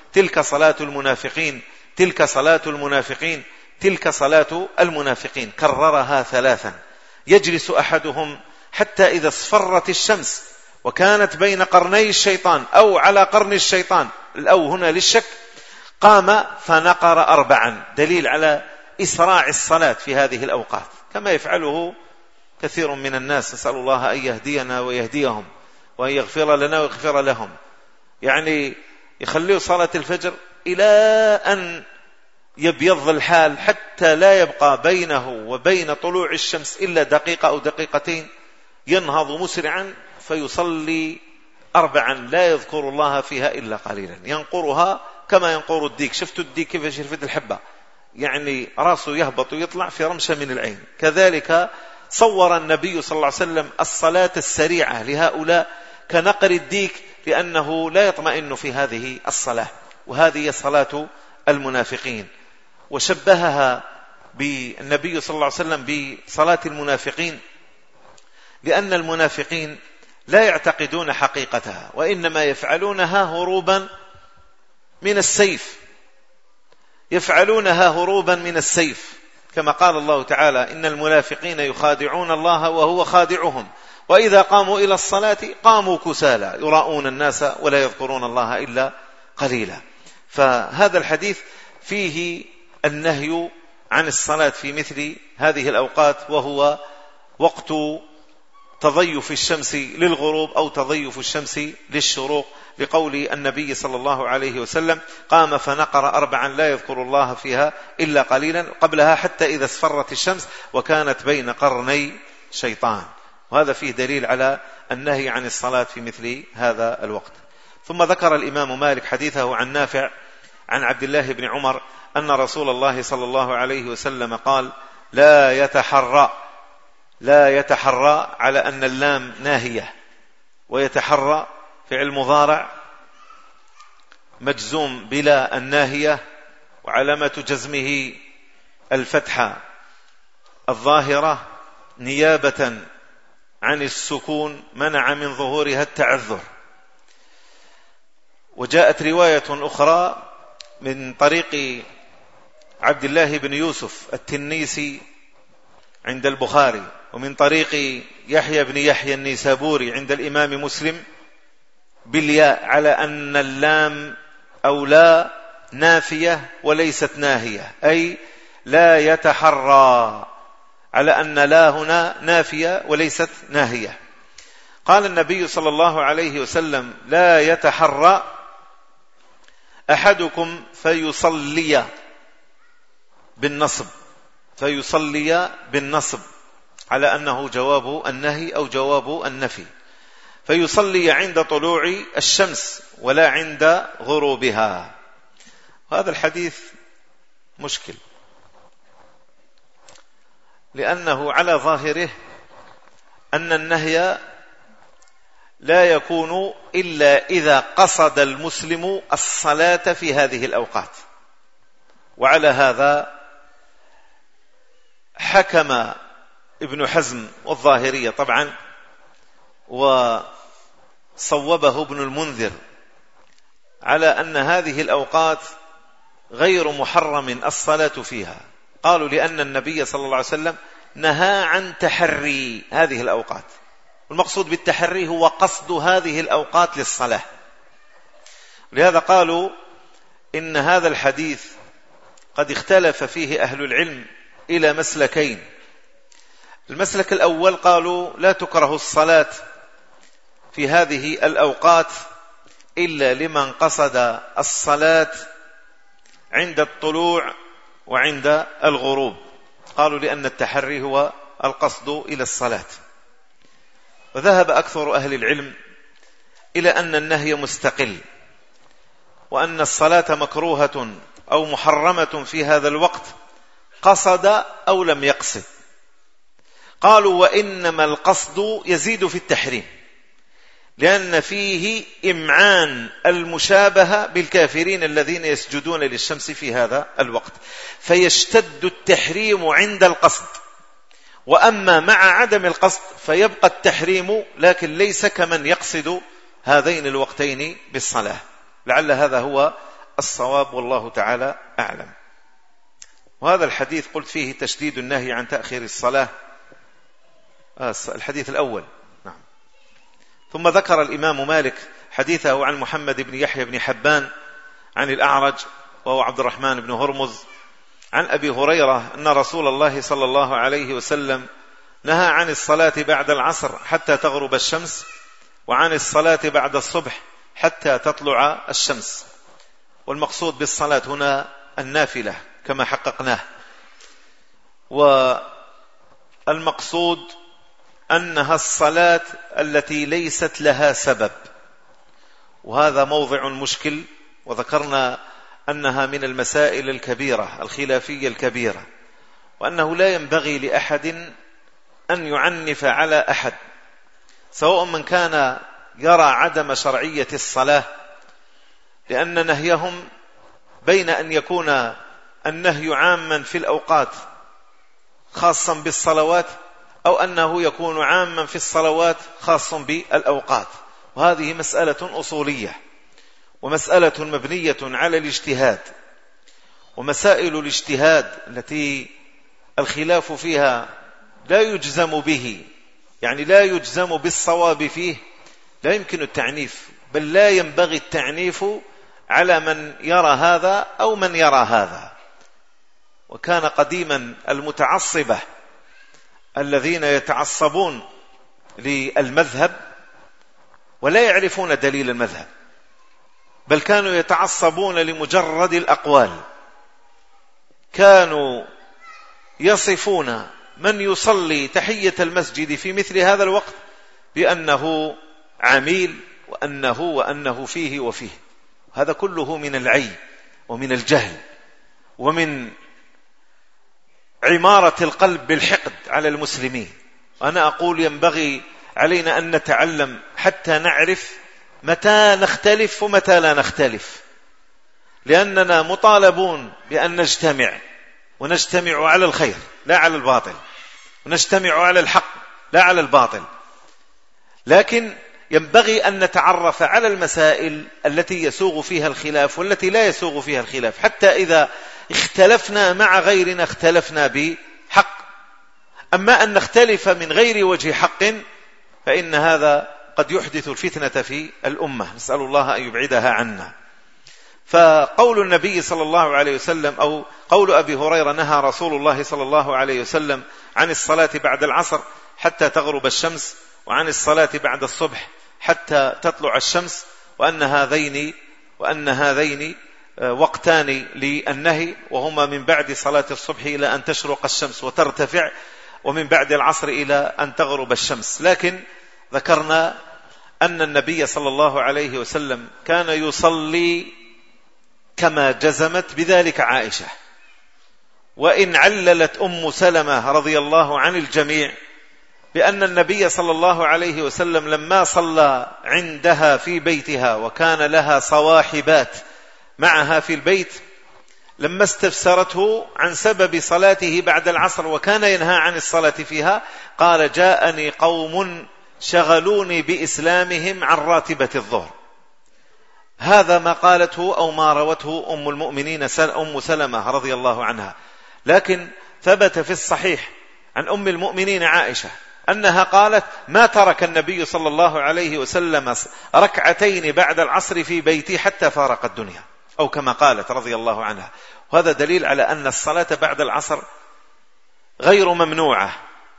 تلك صلاة المنافقين، تلك صلاة المنافقين، تلك صلاة المنافقين، كررها ثلاثا. يجلس أحدهم حتى إذا اصفرت الشمس وكانت بين قرني الشيطان أو على قرن الشيطان، الأو هنا للشك، قام فنقر أربعا، دليل على إسراع الصلاة في هذه الأوقات، كما يفعله كثير من الناس. نسأل الله أن يهدينا ويهديهم وأن يغفر لنا ويغفر لهم. يعني يخليه صلاة الفجر إلى أن يبيض الحال حتى لا يبقى بينه وبين طلوع الشمس إلا دقيقة أو دقيقتين، ينهض مسرعا فيصلي أربعا لا يذكر الله فيها إلا قليلا، ينقرها كما ينقر الديك. شفتوا الديك كيف شرفت الحبة، يعني رأسه يهبط ويطلع في رمشة من العين. كذلك صور النبي صلى الله عليه وسلم الصلاة السريعة لهؤلاء كنقر الديك، لأنه لا يطمئن في هذه الصلاة، وهذه صلاة المنافقين. وشبهها بالنبي صلى الله عليه وسلم بصلاة المنافقين لأن المنافقين لا يعتقدون حقيقتها، وإنما يفعلونها هروبا من السيف، يفعلونها هروبا من السيف، كما قال الله تعالى: إن المنافقين يخادعون الله وهو خادعهم وإذا قاموا إلى الصلاة قاموا كسالى يراؤون الناس ولا يذكرون الله إلا قليلا. فهذا الحديث فيه النهي عن الصلاة في مثل هذه الأوقات، وهو وقت تضيف الشمس للغروب أو تضيف الشمس للشروق، لقول النبي صلى الله عليه وسلم: قام فنقر أربعا لا يذكر الله فيها إلا قليلا، قبلها حتى إذا اصفرت الشمس وكانت بين قرني شيطان. وهذا فيه دليل على النهي عن الصلاة في مثل هذا الوقت. ثم ذكر الإمام مالك حديثه عن نافع عن عبد الله بن عمر أن رسول الله صلى الله عليه وسلم قال: لا يتحرى لا يتحرى على أن اللام ناهية، ويتحرى فعل مضارع مجزوم بلا الناهية، وعلامة جزمه الفتحة الظاهرة نيابة عن السكون منع من ظهورها التعذر. وجاءت رواية أخرى من طريق عبد الله بن يوسف التنيسي عند البخاري، ومن طريق يحيى بن يحيى النيسابوري عند الإمام مسلم بالياء، على أن اللام أو لا نافية وليست ناهية، أي لا يتحرى، على أن لا هنا نافية وليست ناهية. قال النبي صلى الله عليه وسلم: لا يتحرى أحدكم فيصلي بالنصب، فيصلي بالنصب على أنه جواب النهي أو جواب النفي، فيصلي عند طلوع الشمس ولا عند غروبها. هذا الحديث مشكل، لأنه على ظاهره أن النهي لا يكون إلا إذا قصد المسلم الصلاة في هذه الأوقات. وعلى هذا حكم ابن حزم والظاهرية طبعا، وصوبه ابن المنذر على أن هذه الأوقات غير محرم الصلاة فيها. قالوا لأن النبي صلى الله عليه وسلم نهى عن تحري هذه الأوقات، والمقصود بالتحري هو قصد هذه الأوقات للصلاة. لهذا قالوا إن هذا الحديث قد اختلف فيه أهل العلم إلى مسلكين. المسلك الأول قالوا لا تكره الصلاة في هذه الأوقات إلا لمن قصد الصلاة عند الطلوع وعند الغروب، قالوا لأن التحري هو القصد إلى الصلاة. وذهب أكثر أهل العلم إلى أن النهي مستقل، وأن الصلاة مكروهة أو محرمة في هذا الوقت قصد أو لم يقصد. قالوا وإنما القصد يزيد في التحريم، لأن فيه إمعان المشابهة بالكافرين الذين يسجدون للشمس في هذا الوقت، فيشتد التحريم عند القصد. وأما مع عدم القصد فيبقى التحريم، لكن ليس كمن يقصد هذين الوقتين بالصلاة. لعل هذا هو الصواب والله تعالى أعلم. وهذا الحديث قلت فيه تشديد النهي عن تأخير الصلاة، الحديث الأول. نعم. ثم ذكر الإمام مالك حديثه عن محمد بن يحيى بن حبان عن الأعرج وهو عبد الرحمن بن هرمز عن أبي هريرة أن رسول الله صلى الله عليه وسلم نهى عن الصلاة بعد العصر حتى تغرب الشمس، وعن الصلاة بعد الصبح حتى تطلع الشمس. والمقصود بالصلاة هنا النافلة كما حققناه، والمقصود أنها الصلاة التي ليست لها سبب، وهذا موضع مشكل، وذكرنا أنها من المسائل الكبيرة الخلافية الكبيرة، وأنه لا ينبغي لأحد أن يعنف على أحد، سواء من كان يرى عدم شرعية الصلاة، لأن نهيهم بين أن يكون النهي عاما في الأوقات خاصا بالصلوات، أو أنه يكون عاما في الصلوات خاص بالأوقات. وهذه مسألة أصولية، ومسألة مبنية على الاجتهاد، ومسائل الاجتهاد التي الخلاف فيها لا يجزم به، يعني لا يجزم بالصواب فيه، لا يمكن التعنيف، بل لا ينبغي التعنيف على من يرى هذا أو من يرى هذا. وكان قديما المتعصبة الذين يتعصبون للمذهب ولا يعرفون دليل المذهب، بل كانوا يتعصبون لمجرد الأقوال، كانوا يصفون من يصلي تحية المسجد في مثل هذا الوقت بأنه عميل، وأنه وأنه فيه وفيه. هذا كله من العي ومن الجهل ومن عمارة القلب بالحقد على المسلمين. وأنا أقول ينبغي علينا أن نتعلم حتى نعرف متى نختلف ومتى لا نختلف، لأننا مطالبون بأن نجتمع، ونجتمع على الخير لا على الباطل، ونجتمع على الحق لا على الباطل، لكن ينبغي أن نتعرف على المسائل التي يسوغ فيها الخلاف والتي لا يسوغ فيها الخلاف، حتى إذا اختلفنا مع غيرنا اختلفنا بحق. أما أن نختلف من غير وجه حق فإن هذا قد يحدث الفتنة في الأمة، نسأل الله أن يبعدها عنا. فقول النبي صلى الله عليه وسلم أو قول أبي هريرة نهى رسول الله صلى الله عليه وسلم عن الصلاة بعد العصر حتى تغرب الشمس، وعن الصلاة بعد الصبح حتى تطلع الشمس، وأن هذين وأن هذين وقتان للنهي، وهما من بعد صلاة الصبح إلى أن تشرق الشمس وترتفع، ومن بعد العصر إلى أن تغرب الشمس. لكن ذكرنا أن النبي صلى الله عليه وسلم كان يصلي كما جزمت بذلك عائشة، وإن عللت أم سلمة رضي الله عن الجميع بأن النبي صلى الله عليه وسلم لما صلى عندها في بيتها وكان لها صواحبات معها في البيت، لما استفسرته عن سبب صلاته بعد العصر وكان ينهى عن الصلاة فيها، قال: جاءني قوم شغلوني بإسلامهم عن راتبة الظهر. هذا ما قالته أو ما روته أم المؤمنين أم سلمة رضي الله عنها. لكن ثبت في الصحيح عن أم المؤمنين عائشة أنها قالت: ما ترك النبي صلى الله عليه وسلم ركعتين بعد العصر في بيتي حتى فارق الدنيا، أو كما قالت رضي الله عنها. وهذا دليل على أن الصلاة بعد العصر غير ممنوعة،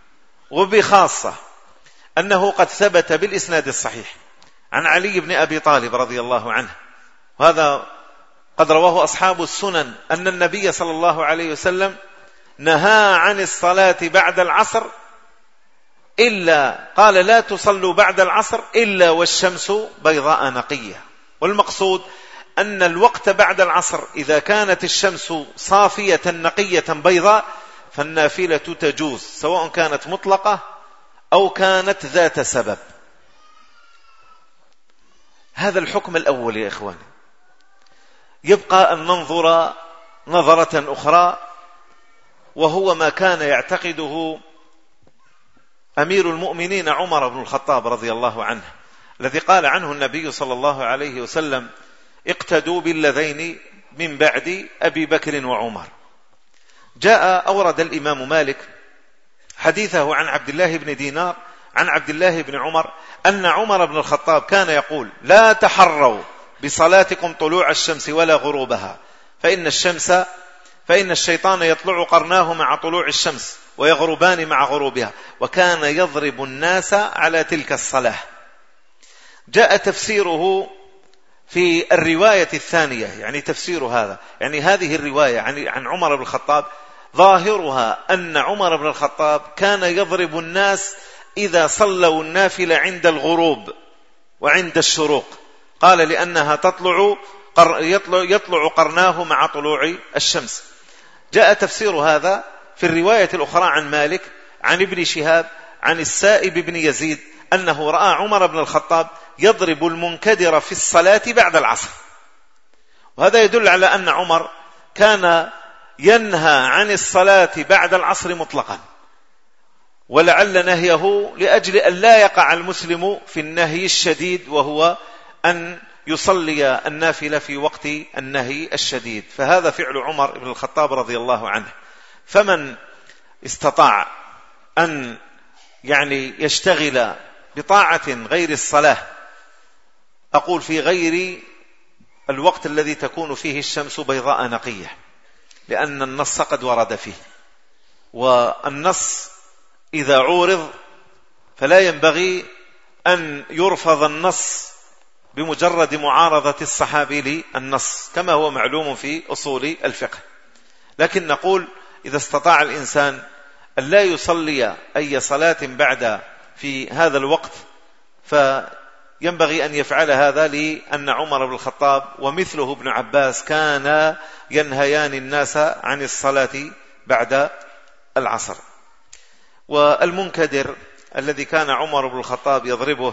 وبخاصة أنه قد ثبت بالإسناد الصحيح عن علي بن أبي طالب رضي الله عنه، وهذا قد رواه أصحاب السنن، أن النبي صلى الله عليه وسلم نهى عن الصلاة بعد العصر، إلا قال: لا تصلوا بعد العصر إلا والشمس بيضاء نقية. والمقصود أن الوقت بعد العصر إذا كانت الشمس صافية نقية بيضاء فالنافلة تجوز، سواء كانت مطلقة أو كانت ذات سبب. هذا الحكم الأول يا إخواني. يبقى أن ننظر نظرة أخرى، وهو ما كان يعتقده أمير المؤمنين عمر بن الخطاب رضي الله عنه، الذي قال عنه النبي صلى الله عليه وسلم: اقتدوا بالذين من بعد أبي بكر وعمر. جاء أورد الإمام مالك حديثه عن عبد الله بن دينار عن عبد الله بن عمر أن عمر بن الخطاب كان يقول: لا تحروا بصلاتكم طلوع الشمس ولا غروبها، فإن الشمس فإن الشيطان يطلع قرناه مع طلوع الشمس ويغربان مع غروبها، وكان يضرب الناس على تلك الصلاة. جاء تفسيره في الرواية الثانية، يعني تفسير هذا، يعني هذه الرواية عن عمر بن الخطاب ظاهرها أن عمر بن الخطاب كان يضرب الناس إذا صلوا النافلة عند الغروب وعند الشروق، قال لأنها تطلع يطلع قرناه مع طلوع الشمس. جاء تفسير هذا في الرواية الأخرى عن مالك عن ابن شهاب عن السائب بن يزيد أنه رأى عمر بن الخطاب يضرب المنكدر في الصلاة بعد العصر، وهذا يدل على أن عمر كان ينهى عن الصلاة بعد العصر مطلقا، ولعل نهيه لأجل أن لا يقع المسلم في النهي الشديد، وهو أن يصلي النافلة في وقت النهي الشديد. فهذا فعل عمر بن الخطاب رضي الله عنه. فمن استطاع أن يعني يشتغل بطاعة غير الصلاة، أقول في غير الوقت الذي تكون فيه الشمس بيضاء نقية، لأن النص قد ورد فيه، والنص إذا عورض فلا ينبغي أن يرفض النص بمجرد معارضة الصحابي للنص، كما هو معلوم في أصول الفقه. لكن نقول إذا استطاع الإنسان أن لا يصلي أي صلاة بعد في هذا الوقت فينبغي أن يفعل هذا، لأن عمر بن الخطاب ومثله ابن عباس كان ينهيان الناس عن الصلاة بعد العصر. والمنكدر الذي كان عمر بن الخطاب يضربه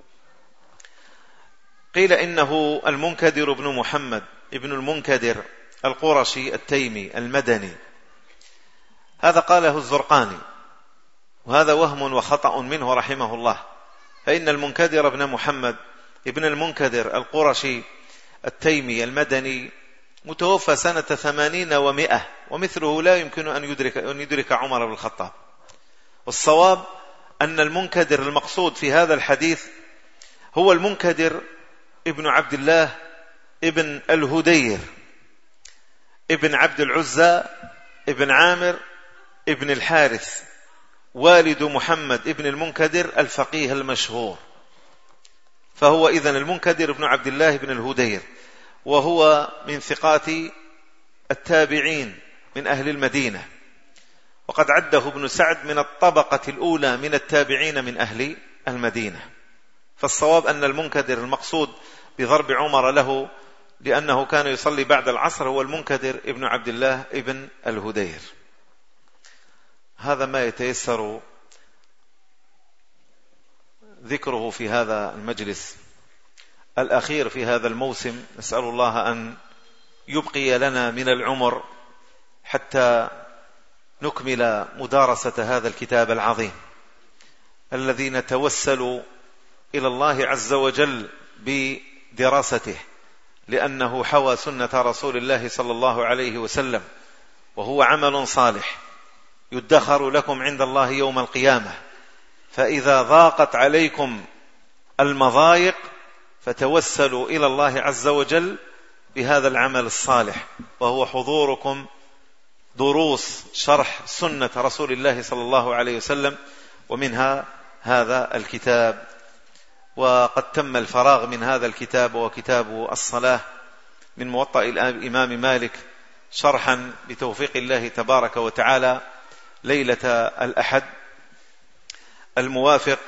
قيل إنه المنكدر بن محمد ابن المنكدر القرشي التيمي المدني، هذا قاله الزرقاني، وهذا وهم وخطأ منه رحمه الله، فإن المنكدر بن محمد ابن المنكدر القرشي التيمي المدني متوفى سنة ثمانين ومئة، ومثله لا يمكن أن يدرك, أن يدرك عمر بن الخطاب. والصواب أن المنكدر المقصود في هذا الحديث هو المنكدر ابن عبد الله ابن الهدير ابن عبد العزى ابن عامر ابن الحارث، والد محمد ابن المنكدر الفقيه المشهور. فهو إذن المنكدر ابن عبد الله ابن الهدير، وهو من ثقات التابعين من أهل المدينة، وقد عده ابن سعد من الطبقة الأولى من التابعين من أهل المدينة. فالصواب أن المنكدر المقصود بضرب عمر له لأنه كان يصلي بعد العصر هو المنكدر ابن عبد الله ابن الهدير. هذا ما يتيسر ذكره في هذا المجلس الأخير في هذا الموسم. نسأل الله أن يبقي لنا من العمر حتى نكمل مدارسة هذا الكتاب العظيم الذي نتوسل إلى الله عز وجل بدراسته، لأنه حوى سنة رسول الله صلى الله عليه وسلم، وهو عمل صالح يدخر لكم عند الله يوم القيامة. فإذا ضاقت عليكم المضايق فتوسلوا إلى الله عز وجل بهذا العمل الصالح، وهو حضوركم دروس شرح سنة رسول الله صلى الله عليه وسلم، ومنها هذا الكتاب. وقد تم الفراغ من هذا الكتاب، وكتاب الصلاة من موطأ الإمام مالك، شرحا بتوفيق الله تبارك وتعالى ليلة الأحد الموافق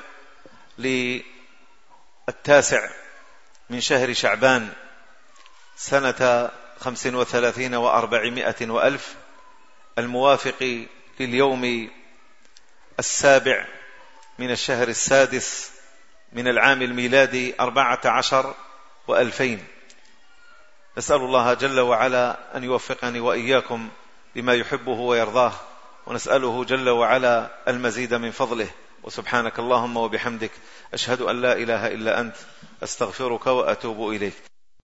للتاسع من شهر شعبان سنة خمس وثلاثين وأربعمائة وألف، الموافق لليوم السابع من الشهر السادس من العام الميلادي أربعة عشر وألفين. نسأل الله جل وعلا أن يوفقني وإياكم لما يحبه ويرضاه، ونسأله جل وعلا المزيد من فضله. وسبحانك اللهم وبحمدك، أشهد أن لا إله إلا أنت، أستغفرك وأتوب إليك.